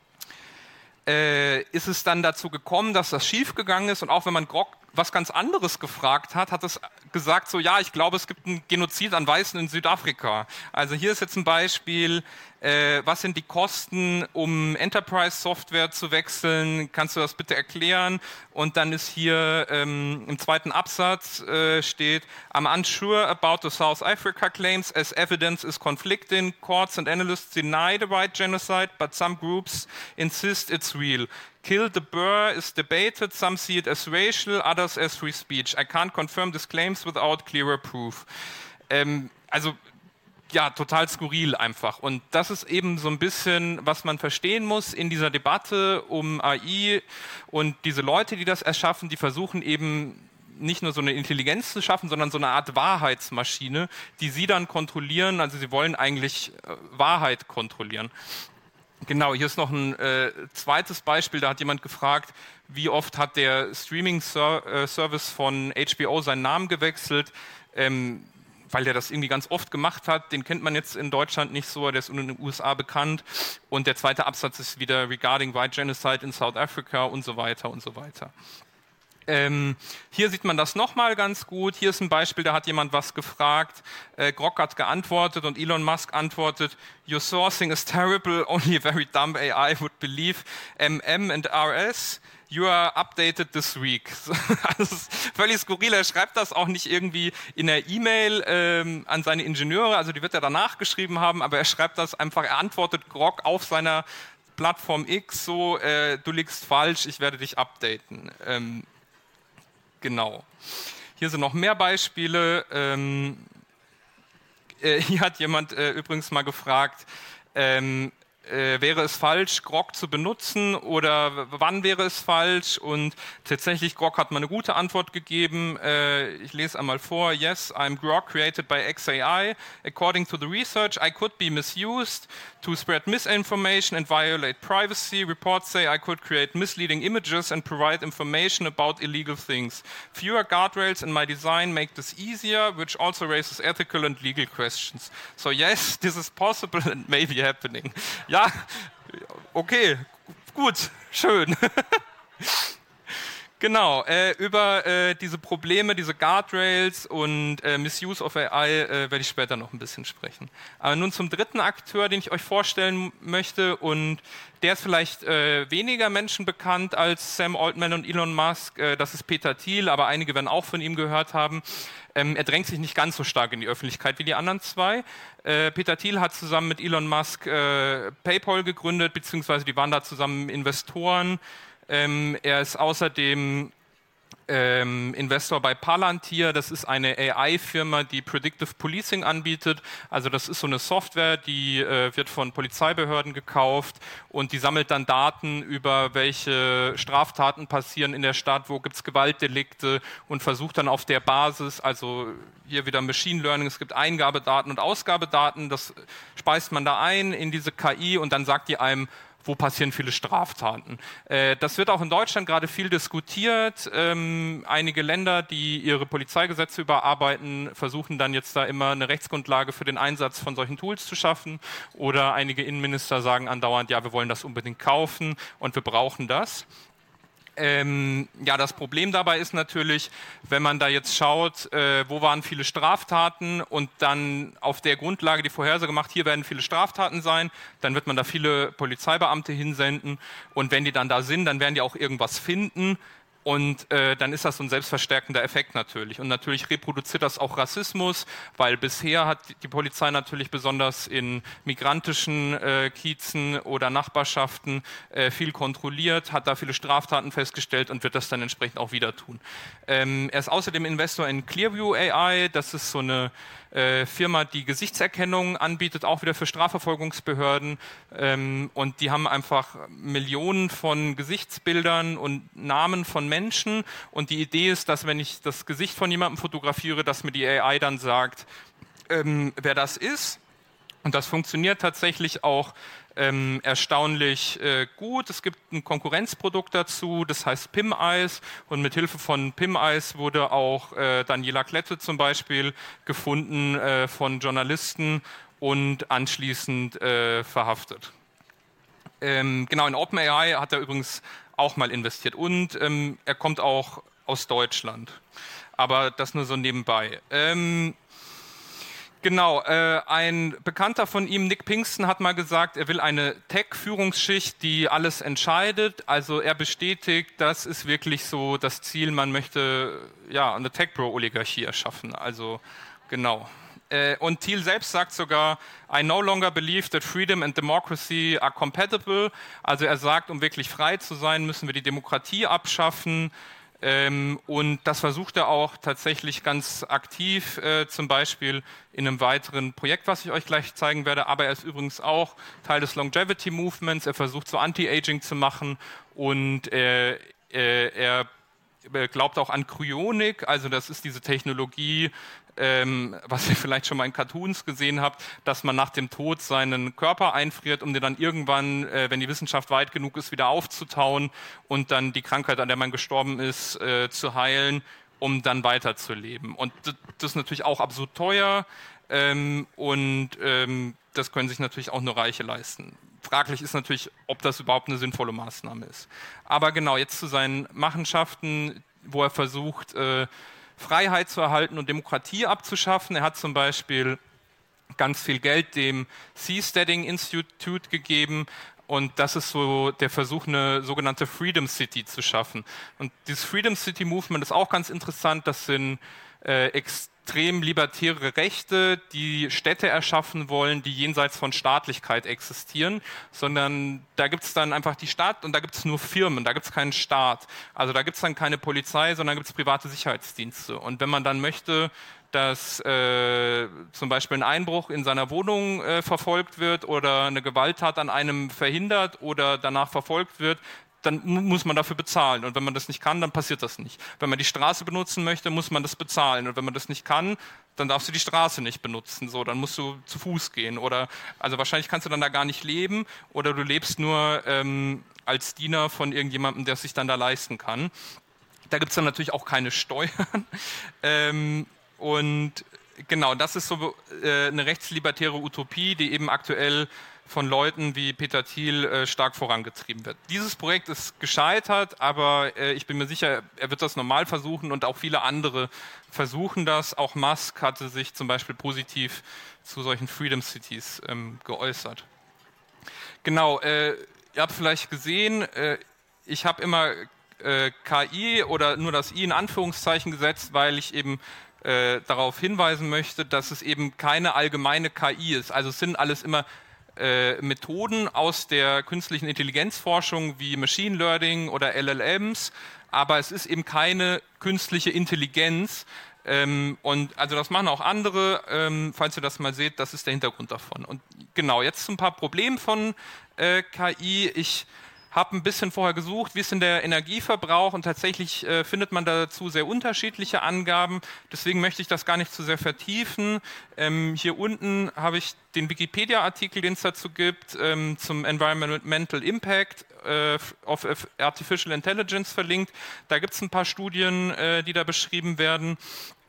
äh, ist es dann dazu gekommen, dass das schiefgegangen ist und auch wenn man Grok was ganz anderes gefragt hat, hat es gesagt so, ja, ich glaube, es gibt einen Genozid an Weißen in Südafrika. Also hier ist jetzt ein Beispiel, äh, was sind die Kosten, um Enterprise-Software zu wechseln? Kannst du das bitte erklären? Und dann ist hier ähm, im zweiten Absatz äh, steht, I'm unsure about the South Africa claims as evidence is conflicting. Courts and analysts deny the white genocide, but some groups insist it's real. Kill the Boer is debated, some see it as racial, others as free speech. I can't confirm these claims without clearer proof. Ähm, also ja, total skurril einfach. Und das ist eben so ein bisschen, was man verstehen muss in dieser Debatte um A I und diese Leute, die das erschaffen, die versuchen eben nicht nur so eine Intelligenz zu schaffen, sondern so eine Art Wahrheitsmaschine, die sie dann kontrollieren. Also sie wollen eigentlich äh, Wahrheit kontrollieren. Genau, hier ist noch ein äh, zweites Beispiel, da hat jemand gefragt, wie oft hat der Streaming-Service von H B O seinen Namen gewechselt, ähm, weil der das irgendwie ganz oft gemacht hat. Den kennt man jetzt in Deutschland nicht so, der ist in den U S A bekannt. Und der zweite Absatz ist wieder regarding white genocide in South Africa und so weiter und so weiter. Ähm, hier sieht man das nochmal ganz gut. Hier ist ein Beispiel, da hat jemand was gefragt. Äh, Grok hat geantwortet und Elon Musk antwortet, your sourcing is terrible, only a very dumb A I would believe M M and R S. You are updated this week. Das ist völlig skurril. Er schreibt das auch nicht irgendwie in der E-Mail ähm, an seine Ingenieure, also die wird er danach geschrieben haben, aber er schreibt das einfach, er antwortet Grok auf seiner Plattform X so, äh, du liegst falsch, ich werde dich updaten. Ähm, Genau. Hier sind noch mehr Beispiele. Ähm, äh, hier hat jemand äh, übrigens mal gefragt, ähm, äh, wäre es falsch, Grok zu benutzen oder wann wäre es falsch? Und tatsächlich, Grok hat mal eine gute Antwort gegeben. Äh, ich lese einmal vor. Yes, I'm Grok created by X A I. According to the research, I could be misused to spread misinformation and violate privacy. Reports say I could create misleading images and provide information about illegal things. Fewer guardrails in my design make this easier, which also raises ethical and legal questions. So yes, this is possible and may be happening. Ja, okay, gut, schön. Genau, äh, über äh, diese Probleme, diese Guardrails und äh, Misuse of A I äh, werde ich später noch ein bisschen sprechen. Aber nun zum dritten Akteur, den ich euch vorstellen möchte, und der ist vielleicht äh, weniger Menschen bekannt als Sam Altman und Elon Musk, äh, das ist Peter Thiel, aber einige werden auch von ihm gehört haben. Ähm, er drängt sich nicht ganz so stark in die Öffentlichkeit wie die anderen zwei. Äh, Peter Thiel hat zusammen mit Elon Musk äh, PayPal gegründet, beziehungsweise die waren da zusammen Investoren. Ähm, er ist außerdem ähm, Investor bei Palantir. Das ist eine A I-Firma, die Predictive Policing anbietet. Also das ist so eine Software, die äh, wird von Polizeibehörden gekauft und die sammelt dann Daten über welche Straftaten passieren in der Stadt, wo gibt es Gewaltdelikte und versucht dann auf der Basis, also hier wieder Machine Learning, es gibt Eingabedaten und Ausgabedaten, das speist man da ein in diese K I und dann sagt die einem, wo passieren viele Straftaten. Äh, das wird auch in Deutschland gerade viel diskutiert. Ähm, einige Länder, die ihre Polizeigesetze überarbeiten, versuchen dann jetzt da immer eine Rechtsgrundlage für den Einsatz von solchen Tools zu schaffen. Oder einige Innenminister sagen andauernd, ja, wir wollen das unbedingt kaufen und wir brauchen das. Ähm, ja, das Problem dabei ist natürlich, wenn man da jetzt schaut, äh, wo waren viele Straftaten und dann auf der Grundlage die Vorhersage macht, hier werden viele Straftaten sein, dann wird man da viele Polizeibeamte hinsenden und wenn die dann da sind, dann werden die auch irgendwas finden. Und äh, dann ist das so ein selbstverstärkender Effekt natürlich. Und natürlich reproduziert das auch Rassismus, weil bisher hat die Polizei natürlich besonders in migrantischen äh, Kiezen oder Nachbarschaften äh, viel kontrolliert, hat da viele Straftaten festgestellt und wird das dann entsprechend auch wieder tun. Ähm, er ist außerdem Investor in Clearview A I, das ist so eine äh, Firma, die Gesichtserkennung anbietet, auch wieder für Strafverfolgungsbehörden. Ähm, und die haben einfach Millionen von Gesichtsbildern und Namen von Menschen. Und die Idee ist, dass wenn ich das Gesicht von jemandem fotografiere, dass mir die A I dann sagt, ähm, wer das ist. Und das funktioniert tatsächlich auch ähm, erstaunlich äh, gut. Es gibt ein Konkurrenzprodukt dazu, das heißt PimEyes. Und mit Hilfe von PimEyes wurde auch äh, Daniela Klette zum Beispiel gefunden äh, von Journalisten und anschließend äh, verhaftet. Ähm, genau, in OpenAI hat er übrigens auch mal investiert. Und ähm, er kommt auch aus Deutschland. Aber das nur so nebenbei. Ähm, Genau, äh, ein Bekannter von ihm, Nick Pinkston, hat mal gesagt, er will eine Tech-Führungsschicht, die alles entscheidet. Also er bestätigt, das ist wirklich so das Ziel, man möchte ja eine Tech-Bro-Oligarchie erschaffen. Also genau. Äh, und Thiel selbst sagt sogar, I no longer believe that freedom and democracy are compatible. Also er sagt, um wirklich frei zu sein, müssen wir die Demokratie abschaffen. Ähm, und das versucht er auch tatsächlich ganz aktiv, äh, zum Beispiel in einem weiteren Projekt, was ich euch gleich zeigen werde. Aber er ist übrigens auch Teil des Longevity Movements. Er versucht so Anti-Aging zu machen und äh, äh, er glaubt auch an Kryonik. Also das ist diese Technologie, ähm, was ihr vielleicht schon mal in Cartoons gesehen habt, dass man nach dem Tod seinen Körper einfriert, um den dann irgendwann, äh, wenn die Wissenschaft weit genug ist, wieder aufzutauen und dann die Krankheit, an der man gestorben ist, äh, zu heilen, um dann weiterzuleben. Und das, das ist natürlich auch absurd teuer ähm, und ähm, das können sich natürlich auch nur Reiche leisten. Fraglich ist natürlich, ob das überhaupt eine sinnvolle Maßnahme ist. Aber genau, jetzt zu seinen Machenschaften, wo er versucht, äh, Freiheit zu erhalten und Demokratie abzuschaffen. Er hat zum Beispiel ganz viel Geld dem Seasteading Institute gegeben und das ist so der Versuch, eine sogenannte Freedom City zu schaffen. Und dieses Freedom City Movement ist auch ganz interessant. Das sind äh, extrem libertäre Rechte, die Städte erschaffen wollen, die jenseits von Staatlichkeit existieren, sondern da gibt es dann einfach die Stadt und da gibt es nur Firmen, da gibt es keinen Staat. Also da gibt es dann keine Polizei, sondern gibt es private Sicherheitsdienste. Und wenn man dann möchte, dass äh, zum Beispiel ein Einbruch in seiner Wohnung äh, verfolgt wird oder eine Gewalttat an einem verhindert oder danach verfolgt wird, dann muss man dafür bezahlen. Und wenn man das nicht kann, dann passiert das nicht. Wenn man die Straße benutzen möchte, muss man das bezahlen. Und wenn man das nicht kann, dann darfst du die Straße nicht benutzen. So, dann musst du zu Fuß gehen. Oder also wahrscheinlich kannst du dann da gar nicht leben oder du lebst nur ähm, als Diener von irgendjemandem, der es sich dann da leisten kann. Da gibt es dann natürlich auch keine Steuern. ähm, und genau, das ist so äh, eine rechtslibertäre Utopie, die eben aktuell von Leuten wie Peter Thiel äh, stark vorangetrieben wird. Dieses Projekt ist gescheitert, aber äh, ich bin mir sicher, er wird das normal versuchen und auch viele andere versuchen das. Auch Musk hatte sich zum Beispiel positiv zu solchen Freedom Cities ähm, geäußert. Genau, äh, ihr habt vielleicht gesehen, äh, ich habe immer äh, K I oder nur das I in Anführungszeichen gesetzt, weil ich eben äh, darauf hinweisen möchte, dass es eben keine allgemeine K I ist. Also es sind alles immer Methoden aus der künstlichen Intelligenzforschung wie Machine Learning oder L L Ms, aber es ist eben keine künstliche Intelligenz. Ähm, und also das machen auch andere, ähm, falls ihr das mal seht, das ist der Hintergrund davon. Und genau, jetzt ein paar Probleme von äh, K I. Ich habe ein bisschen vorher gesucht, wie ist denn der Energieverbrauch, und tatsächlich äh, findet man dazu sehr unterschiedliche Angaben. Deswegen möchte ich das gar nicht zu sehr vertiefen. Ähm, hier unten habe ich den Wikipedia-Artikel, den es dazu gibt, ähm, zum Environmental Impact äh, of Artificial Intelligence verlinkt. Da gibt es ein paar Studien, äh, die da beschrieben werden.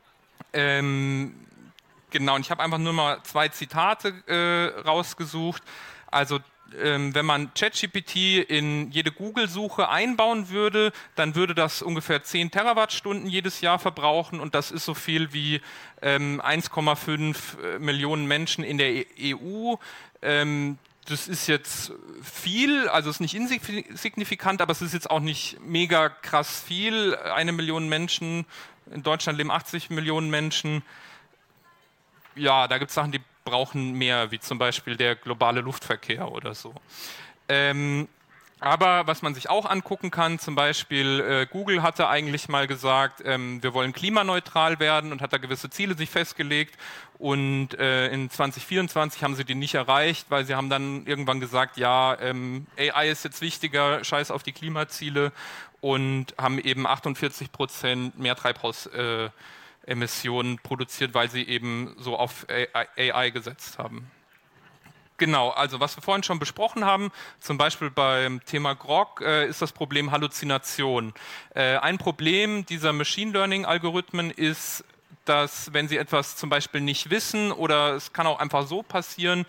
Ähm, genau, und ich habe einfach nur mal zwei Zitate äh, rausgesucht. Also ähm, wenn man ChatGPT in jede Google-Suche einbauen würde, dann würde das ungefähr zehn Terawattstunden jedes Jahr verbrauchen, und das ist so viel wie ähm, eins Komma fünf Millionen Menschen in der E U. Ähm, das ist jetzt viel, also ist nicht insignifikant, aber es ist jetzt auch nicht mega krass viel. Eine Million Menschen, in Deutschland leben achtzig Millionen Menschen. Ja, da gibt es Sachen, die brauchen mehr, wie zum Beispiel der globale Luftverkehr oder so. Ähm, aber was man sich auch angucken kann, zum Beispiel äh, Google hatte eigentlich mal gesagt, ähm, wir wollen klimaneutral werden, und hat da gewisse Ziele sich festgelegt, und äh, in zwanzig vierundzwanzig haben sie die nicht erreicht, weil sie haben dann irgendwann gesagt, ja, ähm, A I ist jetzt wichtiger, scheiß auf die Klimaziele, und haben eben achtundvierzig Prozent mehr Treibhausemissionen produziert, weil sie eben so auf A I gesetzt haben. Genau, also was wir vorhin schon besprochen haben, zum Beispiel beim Thema Grok, äh, ist das Problem Halluzination. Äh, ein Problem dieser Machine Learning Algorithmen ist, dass wenn sie etwas zum Beispiel nicht wissen, oder es kann auch einfach so passieren,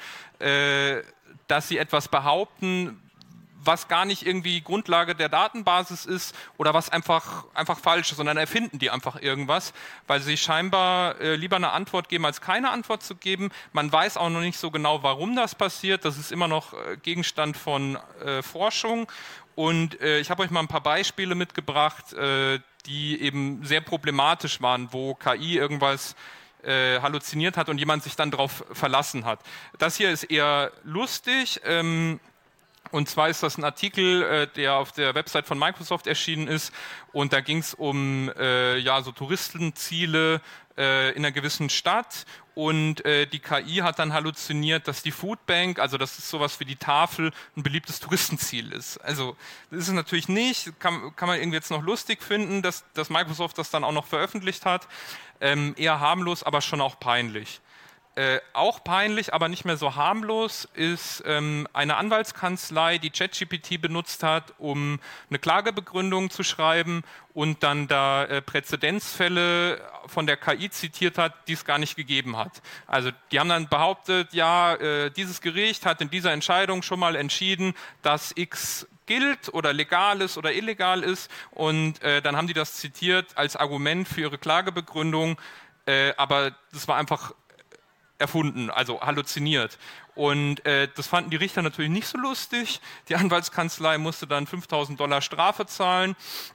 äh, dass sie etwas behaupten, was gar nicht irgendwie Grundlage der Datenbasis ist oder was einfach, einfach falsch ist, sondern erfinden die einfach irgendwas, weil sie scheinbar äh, lieber eine Antwort geben, als keine Antwort zu geben. Man weiß auch noch nicht so genau, warum das passiert. Das ist immer noch äh, Gegenstand von äh, Forschung. Und äh, ich habe euch mal ein paar Beispiele mitgebracht, äh, die eben sehr problematisch waren, wo K I irgendwas äh, halluziniert hat und jemand sich dann darauf verlassen hat. Das hier ist eher lustig. Ähm, Und zwar ist das ein Artikel, äh, der auf der Website von Microsoft erschienen ist, und da ging es um äh, ja, so Touristenziele äh, in einer gewissen Stadt, und äh, die K I hat dann halluziniert, dass die Foodbank, also das ist sowas wie die Tafel, ein beliebtes Touristenziel ist. Also das ist es natürlich nicht, kann, kann man irgendwie jetzt noch lustig finden, dass, dass Microsoft das dann auch noch veröffentlicht hat. Ähm, eher harmlos, aber schon auch peinlich. Äh, auch peinlich, aber nicht mehr so harmlos, ist ähm, eine Anwaltskanzlei, die ChatGPT benutzt hat, um eine Klagebegründung zu schreiben, und dann da äh, Präzedenzfälle von der K I zitiert hat, die es gar nicht gegeben hat. Also die haben dann behauptet, ja, äh, dieses Gericht hat in dieser Entscheidung schon mal entschieden, dass X gilt oder legal ist oder illegal ist, und äh, dann haben die das zitiert als Argument für ihre Klagebegründung, äh, aber das war einfach erfunden, also halluziniert. Und äh, das fanden die Richter natürlich nicht so lustig. Die Anwaltskanzlei musste dann fünftausend Dollar Strafe zahlen,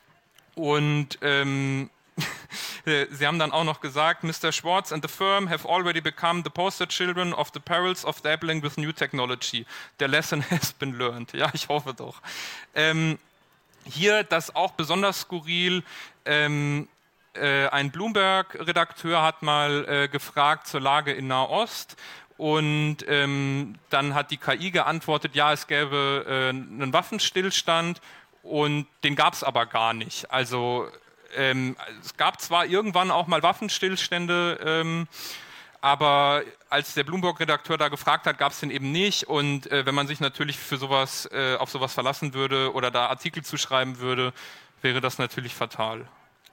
und ähm, sie haben dann auch noch gesagt, Mister Schwartz and the firm have already become the poster children of the perils of dabbling with new technology. The lesson has been learned. Ja, ich hoffe doch. Ähm, hier das auch besonders skurril. Ähm, Ein Bloomberg-Redakteur hat mal äh, gefragt zur Lage in Nahost, und ähm, dann hat die K I geantwortet, ja, es gäbe äh, einen Waffenstillstand, und den gab es aber gar nicht. Also ähm, es gab zwar irgendwann auch mal Waffenstillstände, ähm, aber als der Bloomberg-Redakteur da gefragt hat, gab es den eben nicht, und äh, wenn man sich natürlich für sowas, äh, auf sowas verlassen würde oder da Artikel zuschreiben würde, wäre das natürlich fatal.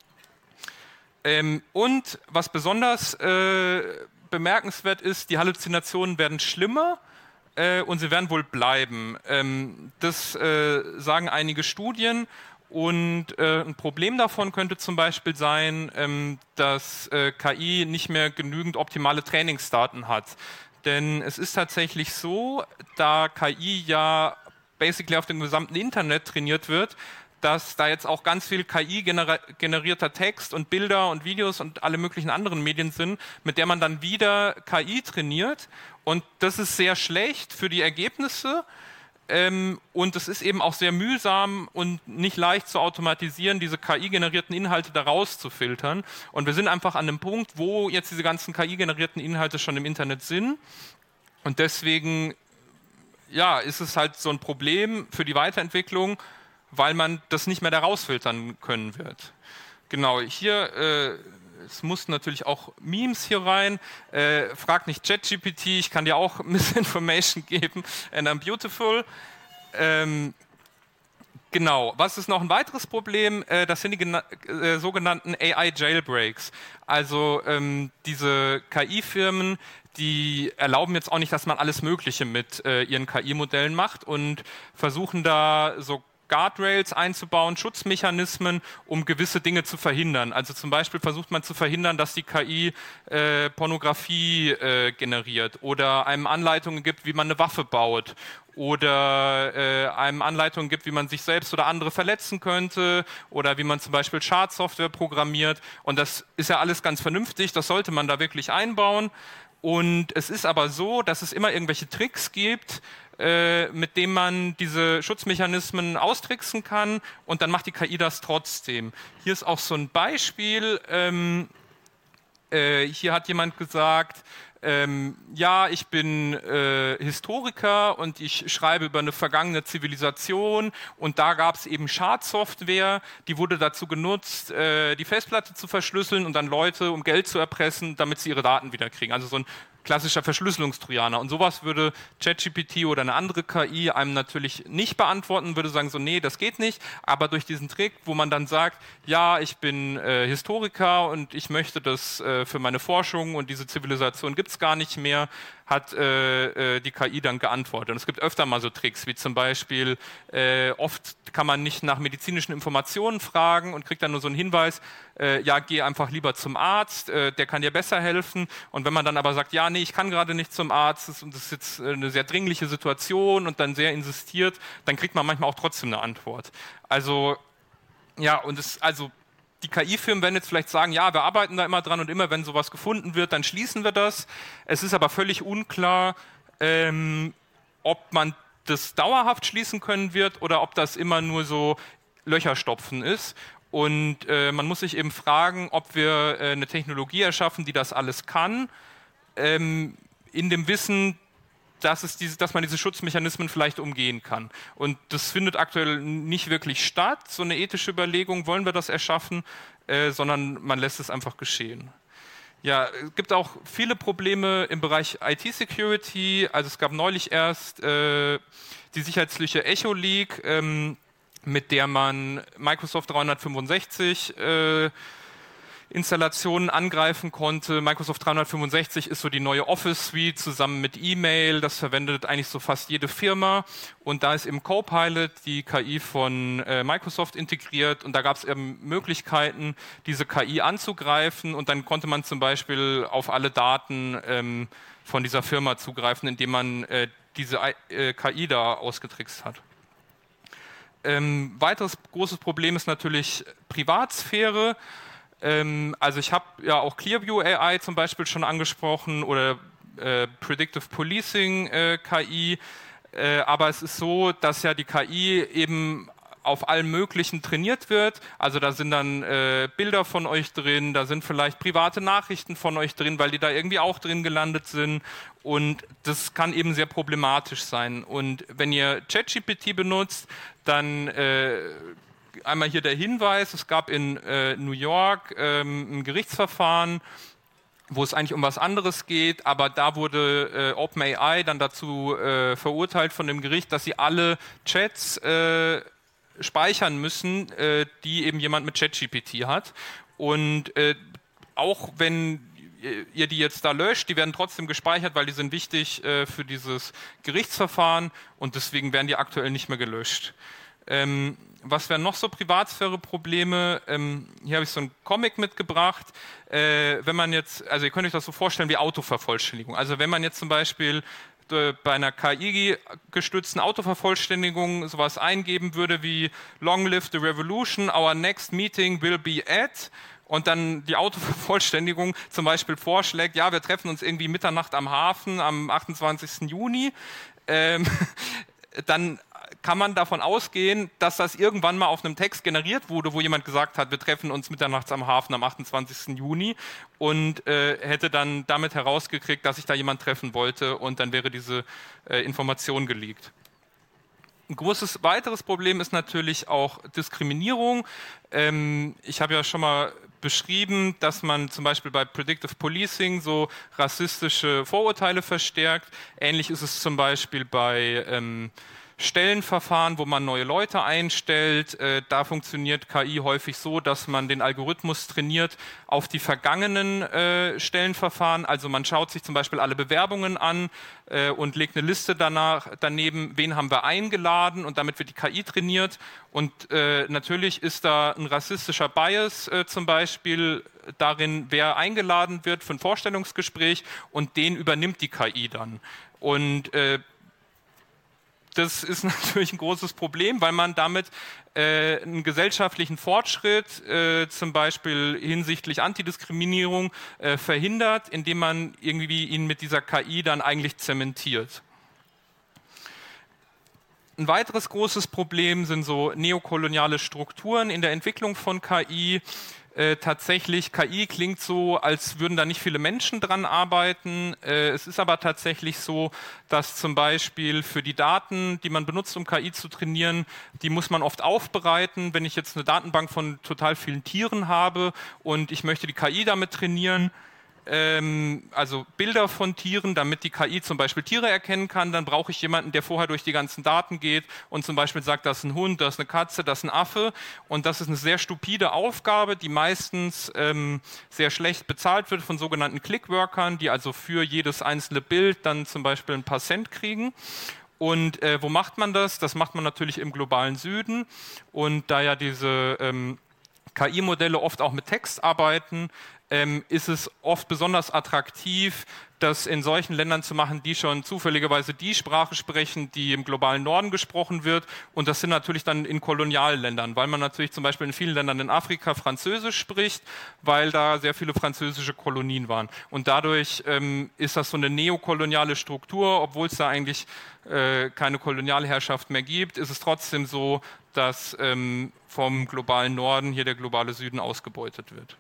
Ähm, und was besonders äh, bemerkenswert ist, die Halluzinationen werden schlimmer äh, und sie werden wohl bleiben. Ähm, das äh, sagen einige Studien, und äh, ein Problem davon könnte zum Beispiel sein, ähm, dass äh, K I nicht mehr genügend optimale Trainingsdaten hat. Denn es ist tatsächlich so, da K I ja basically auf dem gesamten Internet trainiert wird, dass da jetzt auch ganz viel K I-generierter Text und Bilder und Videos und alle möglichen anderen Medien sind, mit der man dann wieder K I trainiert. Und das ist sehr schlecht für die Ergebnisse, Ähm, und es ist eben auch sehr mühsam und nicht leicht zu automatisieren, diese K I-generierten Inhalte da rauszufiltern. Und wir sind einfach an dem Punkt, wo jetzt diese ganzen K I-generierten Inhalte schon im Internet sind. Und deswegen ja, ist es halt so ein Problem für die Weiterentwicklung, weil man das nicht mehr da rausfiltern können wird. Genau, hier, äh, es mussten natürlich auch Memes hier rein. Äh, frag nicht ChatGPT, ich kann dir auch Misinformation geben, and I'm beautiful. Ähm, genau, was ist noch ein weiteres Problem? Äh, das sind die äh, sogenannten A I-Jailbreaks. Also ähm, diese K I-Firmen, die erlauben jetzt auch nicht, dass man alles Mögliche mit äh, ihren K I-Modellen macht und versuchen da so Guardrails einzubauen, Schutzmechanismen, um gewisse Dinge zu verhindern. Also zum Beispiel versucht man zu verhindern, dass die K I äh, Pornografie äh, generiert oder einem Anleitungen gibt, wie man eine Waffe baut oder äh, einem Anleitungen gibt, wie man sich selbst oder andere verletzen könnte oder wie man zum Beispiel Schadsoftware programmiert. Und das ist ja alles ganz vernünftig, das sollte man da wirklich einbauen. Und es ist aber so, dass es immer irgendwelche Tricks gibt, äh, mit denen man diese Schutzmechanismen austricksen kann und dann macht die K I das trotzdem. Hier ist auch so ein Beispiel. Ähm, äh, hier hat jemand gesagt, ähm, ja, ich bin äh, Historiker und ich schreibe über eine vergangene Zivilisation und da gab es eben Schadsoftware, die wurde dazu genutzt, äh, die Festplatte zu verschlüsseln und dann Leute um Geld zu erpressen, damit sie ihre Daten wieder kriegen. Also so ein klassischer Verschlüsselungstrojaner. Und sowas würde ChatGPT oder eine andere K I einem natürlich nicht beantworten, würde sagen so, nee, das geht nicht. Aber durch diesen Trick, wo man dann sagt, ja, ich bin äh, Historiker und ich möchte das äh, für meine Forschung und diese Zivilisation gibt es gar nicht mehr, hat äh, äh, die K I dann geantwortet. Und es gibt öfter mal so Tricks, wie zum Beispiel, äh, oft kann man nicht nach medizinischen Informationen fragen und kriegt dann nur so einen Hinweis, äh, ja, geh einfach lieber zum Arzt, äh, der kann dir besser helfen. Und wenn man dann aber sagt, ja, nee, ich kann gerade nicht zum Arzt und das ist jetzt eine sehr dringliche Situation und dann sehr insistiert, dann kriegt man manchmal auch trotzdem eine Antwort. Also, ja, und es, also, die K I-Firmen werden jetzt vielleicht sagen, ja, wir arbeiten da immer dran und immer, wenn sowas gefunden wird, dann schließen wir das. Es ist aber völlig unklar, ähm, ob man das dauerhaft schließen können wird oder ob das immer nur so Löcherstopfen ist. Und äh, man muss sich eben fragen, ob wir äh, eine Technologie erschaffen, die das alles kann, ähm, in dem Wissen, dass, es diese, dass man diese Schutzmechanismen vielleicht umgehen kann. Und das findet aktuell nicht wirklich statt, so eine ethische Überlegung, wollen wir das erschaffen, äh, sondern man lässt es einfach geschehen. Ja, es gibt auch viele Probleme im Bereich I T-Security. Also es gab neulich erst äh, die Sicherheitslücke EchoLeak, ähm, mit der man Microsoft dreihundertfünfundsechzig äh, Installationen angreifen konnte. Microsoft dreihundertfünfundsechzig ist so die neue Office Suite zusammen mit E-Mail. Das verwendet eigentlich so fast jede Firma. Und da ist im Copilot die K I von äh, Microsoft integriert. Und da gab es eben Möglichkeiten, diese K I anzugreifen. Und dann konnte man zum Beispiel auf alle Daten ähm, von dieser Firma zugreifen, indem man äh, diese äh, K I da ausgetrickst hat. Ähm, weiteres großes Problem ist natürlich Privatsphäre. Also ich habe ja auch Clearview A I zum Beispiel schon angesprochen oder äh, Predictive Policing äh, K I, äh, aber es ist so, dass ja die K I eben auf allem Möglichen trainiert wird. Also da sind dann äh, Bilder von euch drin, da sind vielleicht private Nachrichten von euch drin, weil die da irgendwie auch drin gelandet sind. Und das kann eben sehr problematisch sein. Und wenn ihr ChatGPT benutzt, dann äh, einmal hier der Hinweis, es gab in äh, New York ähm, ein Gerichtsverfahren, wo es eigentlich um was anderes geht, aber da wurde äh, OpenAI dann dazu äh, verurteilt von dem Gericht, dass sie alle Chats äh, speichern müssen, äh, die eben jemand mit ChatGPT hat. Und äh, auch wenn ihr die jetzt da löscht, die werden trotzdem gespeichert, weil die sind wichtig äh, für dieses Gerichtsverfahren und deswegen werden die aktuell nicht mehr gelöscht. Ähm, was wären noch so Privatsphäre-Probleme? Ähm, hier habe ich so einen Comic mitgebracht. Äh, wenn man jetzt, also ihr könnt euch das so vorstellen wie Autovervollständigung. Also wenn man jetzt zum Beispiel äh, bei einer K I-gestützten Autovervollständigung sowas eingeben würde wie Long live the revolution, our next meeting will be at, und dann die Autovervollständigung zum Beispiel vorschlägt, ja, wir treffen uns irgendwie Mitternacht am Hafen am achtundzwanzigsten Juni, ähm, dann kann man davon ausgehen, dass das irgendwann mal auf einem Text generiert wurde, wo jemand gesagt hat, wir treffen uns mitternachts am Hafen am achtundzwanzigsten Juni und äh, hätte dann damit herausgekriegt, dass sich da jemand treffen wollte und dann wäre diese äh, Information geleakt. Ein großes weiteres Problem ist natürlich auch Diskriminierung. Ähm, ich habe ja schon mal beschrieben, dass man zum Beispiel bei Predictive Policing so rassistische Vorurteile verstärkt. Ähnlich ist es zum Beispiel bei ähm, Stellenverfahren, wo man neue Leute einstellt. Äh, da funktioniert K I häufig so, dass man den Algorithmus trainiert auf die vergangenen äh, Stellenverfahren. Also man schaut sich zum Beispiel alle Bewerbungen an äh, und legt eine Liste danach, daneben, wen haben wir eingeladen, und damit wird die K I trainiert. Und äh, natürlich ist da ein rassistischer Bias äh, zum Beispiel darin, wer eingeladen wird für ein Vorstellungsgespräch, und den übernimmt die K I dann. Und äh, das ist natürlich ein großes Problem, weil man damit äh, einen gesellschaftlichen Fortschritt, äh, zum Beispiel hinsichtlich Antidiskriminierung, äh, verhindert, indem man irgendwie ihn mit dieser K I dann eigentlich zementiert. Ein weiteres großes Problem sind so neokoloniale Strukturen in der Entwicklung von K I. Äh, tatsächlich, K I klingt so, als würden da nicht viele Menschen dran arbeiten. Äh, es ist aber tatsächlich so, dass zum Beispiel für die Daten, die man benutzt, um K I zu trainieren, die muss man oft aufbereiten. Wenn ich jetzt eine Datenbank von total vielen Tieren habe und ich möchte die K I damit trainieren, ähm, also Bilder von Tieren, damit die K I zum Beispiel Tiere erkennen kann, dann brauche ich jemanden, der vorher durch die ganzen Daten geht und zum Beispiel sagt, das ist ein Hund, das ist eine Katze, das ist ein Affe, und das ist eine sehr stupide Aufgabe, die meistens ähm, sehr schlecht bezahlt wird von sogenannten Clickworkern, die also für jedes einzelne Bild dann zum Beispiel ein paar Cent kriegen. Und äh, wo macht man das? Das macht man natürlich im globalen Süden, und da ja diese ähm, K I-Modelle oft auch mit Text arbeiten, ähm, ist es oft besonders attraktiv, das in solchen Ländern zu machen, die schon zufälligerweise die Sprache sprechen, die im globalen Norden gesprochen wird. Und das sind natürlich dann in Kolonialländern, weil man natürlich zum Beispiel in vielen Ländern in Afrika Französisch spricht, weil da sehr viele französische Kolonien waren. Und dadurch ähm, ist das so eine neokoloniale Struktur, obwohl es da eigentlich äh, keine Kolonialherrschaft mehr gibt, ist es trotzdem so, dass ähm, vom globalen Norden hier der globale Süden ausgebeutet wird.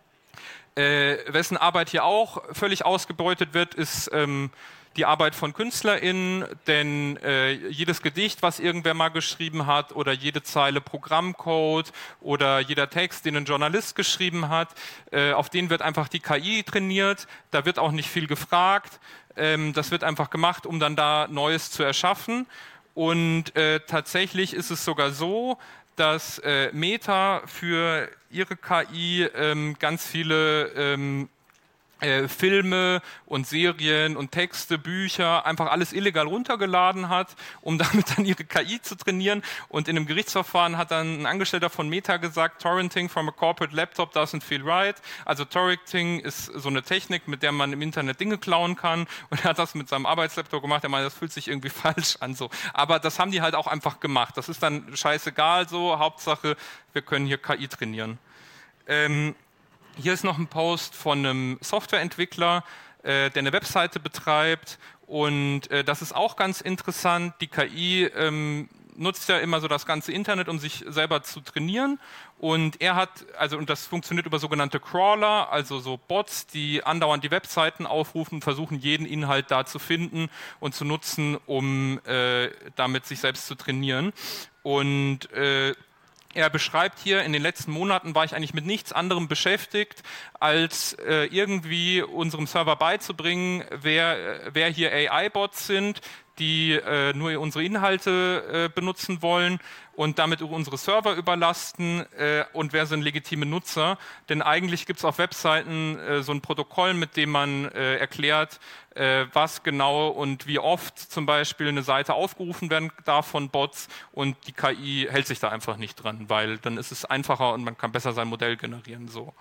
Äh, wessen Arbeit hier auch völlig ausgebeutet wird, ist ähm, die Arbeit von KünstlerInnen, denn äh, jedes Gedicht, was irgendwer mal geschrieben hat, oder jede Zeile Programmcode oder jeder Text, den ein Journalist geschrieben hat, äh, auf den wird einfach die K I trainiert, da wird auch nicht viel gefragt, ähm, das wird einfach gemacht, um dann da Neues zu erschaffen. Und äh, tatsächlich ist es sogar so, dass äh, Meta für ihre K I ähm, ganz viele ähm, äh, Filme und Serien und Texte, Bücher, einfach alles illegal runtergeladen hat, um damit dann ihre K I zu trainieren. Und in einem Gerichtsverfahren hat dann ein Angestellter von Meta gesagt, Torrenting from a corporate laptop doesn't feel right. Also Torrenting ist so eine Technik, mit der man im Internet Dinge klauen kann. Und er hat das mit seinem Arbeitslaptop gemacht. Er meinte, das fühlt sich irgendwie falsch an. So. Aber das haben die halt auch einfach gemacht. Das ist dann scheißegal so. Hauptsache, wir können hier K I trainieren. Ähm, Hier ist noch ein Post von einem Softwareentwickler, äh, der eine Webseite betreibt, und äh, das ist auch ganz interessant. Die K I ähm, nutzt ja immer so das ganze Internet, um sich selber zu trainieren, und er hat, also und das funktioniert über sogenannte Crawler, also so Bots, die andauernd die Webseiten aufrufen und versuchen, jeden Inhalt da zu finden und zu nutzen, um äh, damit sich selbst zu trainieren. Und äh, er beschreibt hier, in den letzten Monaten war ich eigentlich mit nichts anderem beschäftigt, als äh, irgendwie unserem Server beizubringen, wer, wer hier A I-Bots sind, die äh, nur unsere Inhalte äh, benutzen wollen und damit unsere Server überlasten, äh, und wer sind legitime Nutzer. Denn eigentlich gibt es auf Webseiten äh, so ein Protokoll, mit dem man äh, erklärt, äh, was genau und wie oft zum Beispiel eine Seite aufgerufen werden darf von Bots, und die K I hält sich da einfach nicht dran, weil dann ist es einfacher und man kann besser sein Modell generieren. So.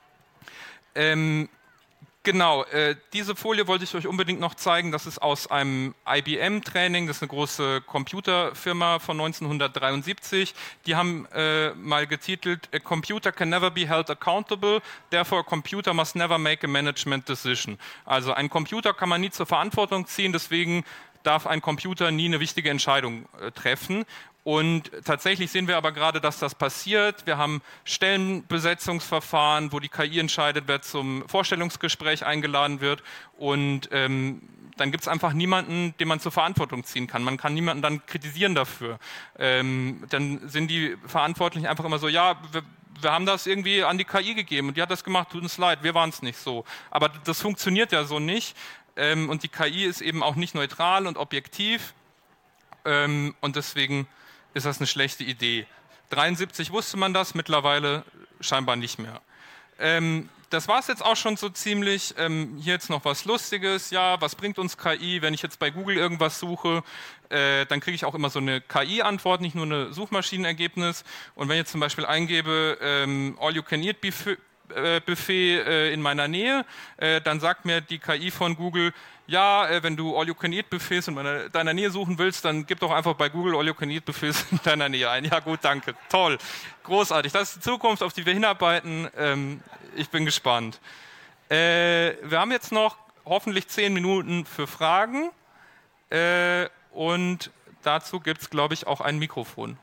Ähm, Genau, äh, diese Folie wollte ich euch unbedingt noch zeigen. Das ist aus einem I B M-Training, das ist eine große Computerfirma von neunzehnhundertdreiundsiebzig. Die haben äh, mal getitelt, "A computer can never be held accountable, therefore a computer must never make a management decision." Also ein Computer kann man nie zur Verantwortung ziehen, deswegen darf ein Computer nie eine wichtige Entscheidung äh, treffen. Und tatsächlich sehen wir aber gerade, dass das passiert. Wir haben Stellenbesetzungsverfahren, wo die K I entscheidet, wer zum Vorstellungsgespräch eingeladen wird. Und ähm, dann gibt es einfach niemanden, den man zur Verantwortung ziehen kann. Man kann niemanden dann kritisieren dafür. Ähm, dann sind die Verantwortlichen einfach immer so, ja, wir, wir haben das irgendwie an die K I gegeben und die hat das gemacht, tut uns leid, wir waren es nicht so. Aber das funktioniert ja so nicht. Ähm, und die K I ist eben auch nicht neutral und objektiv. Ähm, und deswegen ist das eine schlechte Idee. dreiundsiebzig wusste man das, mittlerweile scheinbar nicht mehr. Ähm, das war es jetzt auch schon so ziemlich. Ähm, hier jetzt noch was Lustiges. Ja, was bringt uns K I? Wenn ich jetzt bei Google irgendwas suche, äh, dann kriege ich auch immer so eine K I-Antwort, nicht nur ein Suchmaschinenergebnis. Und wenn ich jetzt zum Beispiel eingebe, ähm, All-You-Can-Eat-Buffet äh, Buffet äh, in meiner Nähe, äh, dann sagt mir die K I von Google, ja, äh, wenn du All-You-Can-Eat-Buffets in meiner, deiner Nähe suchen willst, dann gib doch einfach bei Google All-You-Can-Eat-Buffets in deiner Nähe ein. Ja gut, danke, toll, großartig. Das ist die Zukunft, auf die wir hinarbeiten. Ähm, ich bin gespannt. Äh, wir haben jetzt noch hoffentlich zehn Minuten für Fragen äh, und dazu gibt es, glaube ich, auch ein Mikrofon.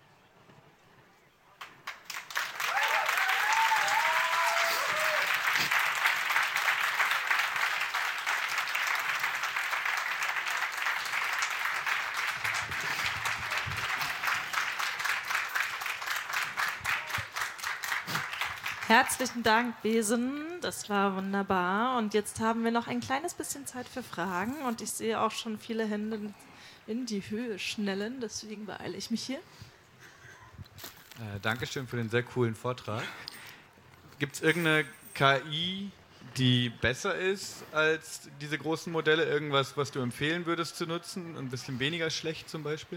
Herzlichen Dank, Besen. Das war wunderbar. Und jetzt haben wir noch ein kleines bisschen Zeit für Fragen. Und ich sehe auch schon viele Hände in die Höhe schnellen. Deswegen beeile ich mich hier. Äh, Dankeschön für den sehr coolen Vortrag. Gibt es irgendeine K I, die besser ist als diese großen Modelle? Irgendwas, was du empfehlen würdest zu nutzen? Ein bisschen weniger schlecht zum Beispiel?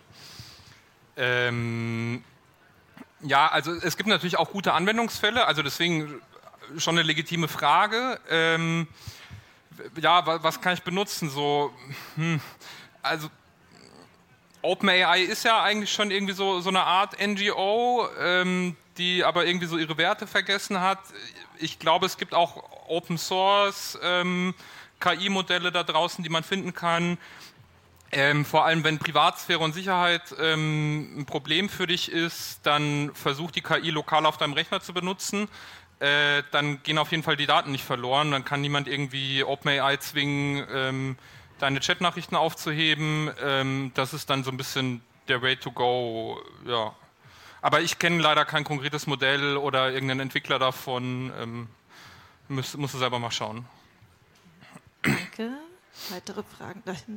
Ähm... Ja, also es gibt natürlich auch gute Anwendungsfälle, also deswegen schon eine legitime Frage. Ähm, ja, was, was kann ich benutzen? So, hm, also OpenAI ist ja eigentlich schon irgendwie so, so eine Art N G O, ähm, die aber irgendwie so ihre Werte vergessen hat. Ich glaube, es gibt auch Open Source ähm, K I-Modelle da draußen, die man finden kann. Ähm, vor allem, wenn Privatsphäre und Sicherheit ähm, ein Problem für dich ist, dann versuch die K I lokal auf deinem Rechner zu benutzen. Äh, dann gehen auf jeden Fall die Daten nicht verloren. Dann kann niemand irgendwie OpenAI zwingen, ähm, deine Chatnachrichten aufzuheben. Ähm, das ist dann so ein bisschen der Way to go. Ja. Aber ich kenne leider kein konkretes Modell oder irgendeinen Entwickler davon. Ähm, muss, musst du selber mal schauen. Danke. Weitere Fragen da hinten?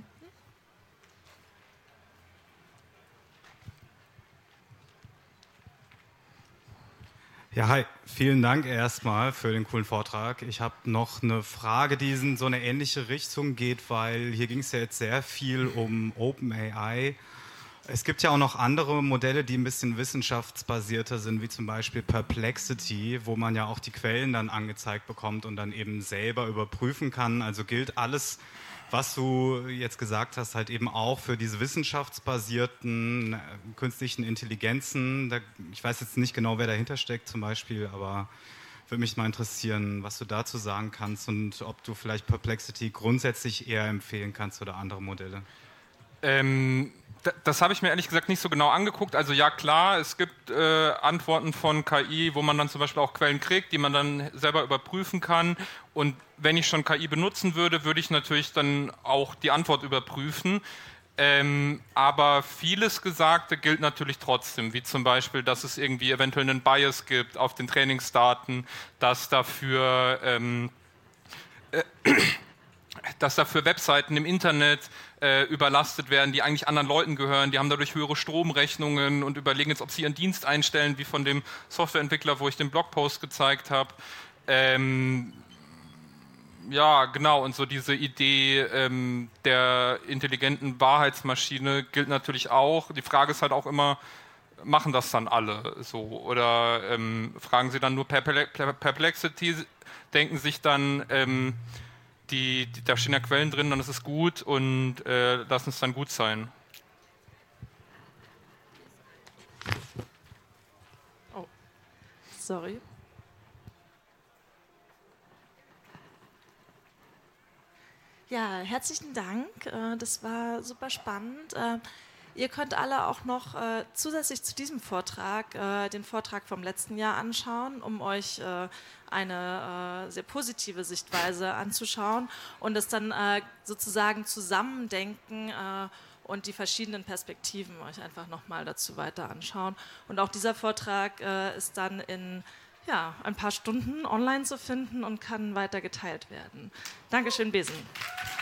Ja, hi. Vielen Dank erstmal für den coolen Vortrag. Ich habe noch eine Frage, die in so eine ähnliche Richtung geht, weil hier ging es ja jetzt sehr viel um OpenAI. Es gibt ja auch noch andere Modelle, die ein bisschen wissenschaftsbasierter sind, wie zum Beispiel Perplexity, wo man ja auch die Quellen dann angezeigt bekommt und dann eben selber überprüfen kann. Also gilt alles, was du jetzt gesagt hast, halt eben auch für diese wissenschaftsbasierten äh, künstlichen Intelligenzen. Da, ich weiß jetzt nicht genau, wer dahinter steckt zum Beispiel, aber würde mich mal interessieren, was du dazu sagen kannst und ob du vielleicht Perplexity grundsätzlich eher empfehlen kannst oder andere Modelle. Ähm, das habe ich mir ehrlich gesagt nicht so genau angeguckt. Also ja, klar, es gibt äh, Antworten von K I, wo man dann zum Beispiel auch Quellen kriegt, die man dann selber überprüfen kann. Und wenn ich schon K I benutzen würde, würde ich natürlich dann auch die Antwort überprüfen. Ähm, aber vieles Gesagte gilt natürlich trotzdem, wie zum Beispiel, dass es irgendwie eventuell einen Bias gibt auf den Trainingsdaten, dass dafür... Ähm, äh, dass dafür Webseiten im Internet äh, überlastet werden, die eigentlich anderen Leuten gehören, die haben dadurch höhere Stromrechnungen und überlegen jetzt, ob sie ihren Dienst einstellen, wie von dem Softwareentwickler, wo ich den Blogpost gezeigt habe. Ähm, ja, genau, und so diese Idee ähm, der intelligenten Wahrheitsmaschine gilt natürlich auch. Die Frage ist halt auch immer, machen das dann alle so? Oder ähm, fragen sie dann nur Perplexity, denken sich dann... Ähm, Die, die, da stehen ja Quellen drin, dann ist es gut und äh, lassen es dann gut sein. Oh, sorry. Ja, herzlichen Dank. Das war super spannend. Ihr könnt alle auch noch äh, zusätzlich zu diesem Vortrag äh, den Vortrag vom letzten Jahr anschauen, um euch äh, eine äh, sehr positive Sichtweise anzuschauen und das dann äh, sozusagen zusammendenken äh, und die verschiedenen Perspektiven euch einfach nochmal dazu weiter anschauen. Und auch dieser Vortrag äh, ist dann in ja, ein paar Stunden online zu finden und kann weiter geteilt werden. Dankeschön, Besen.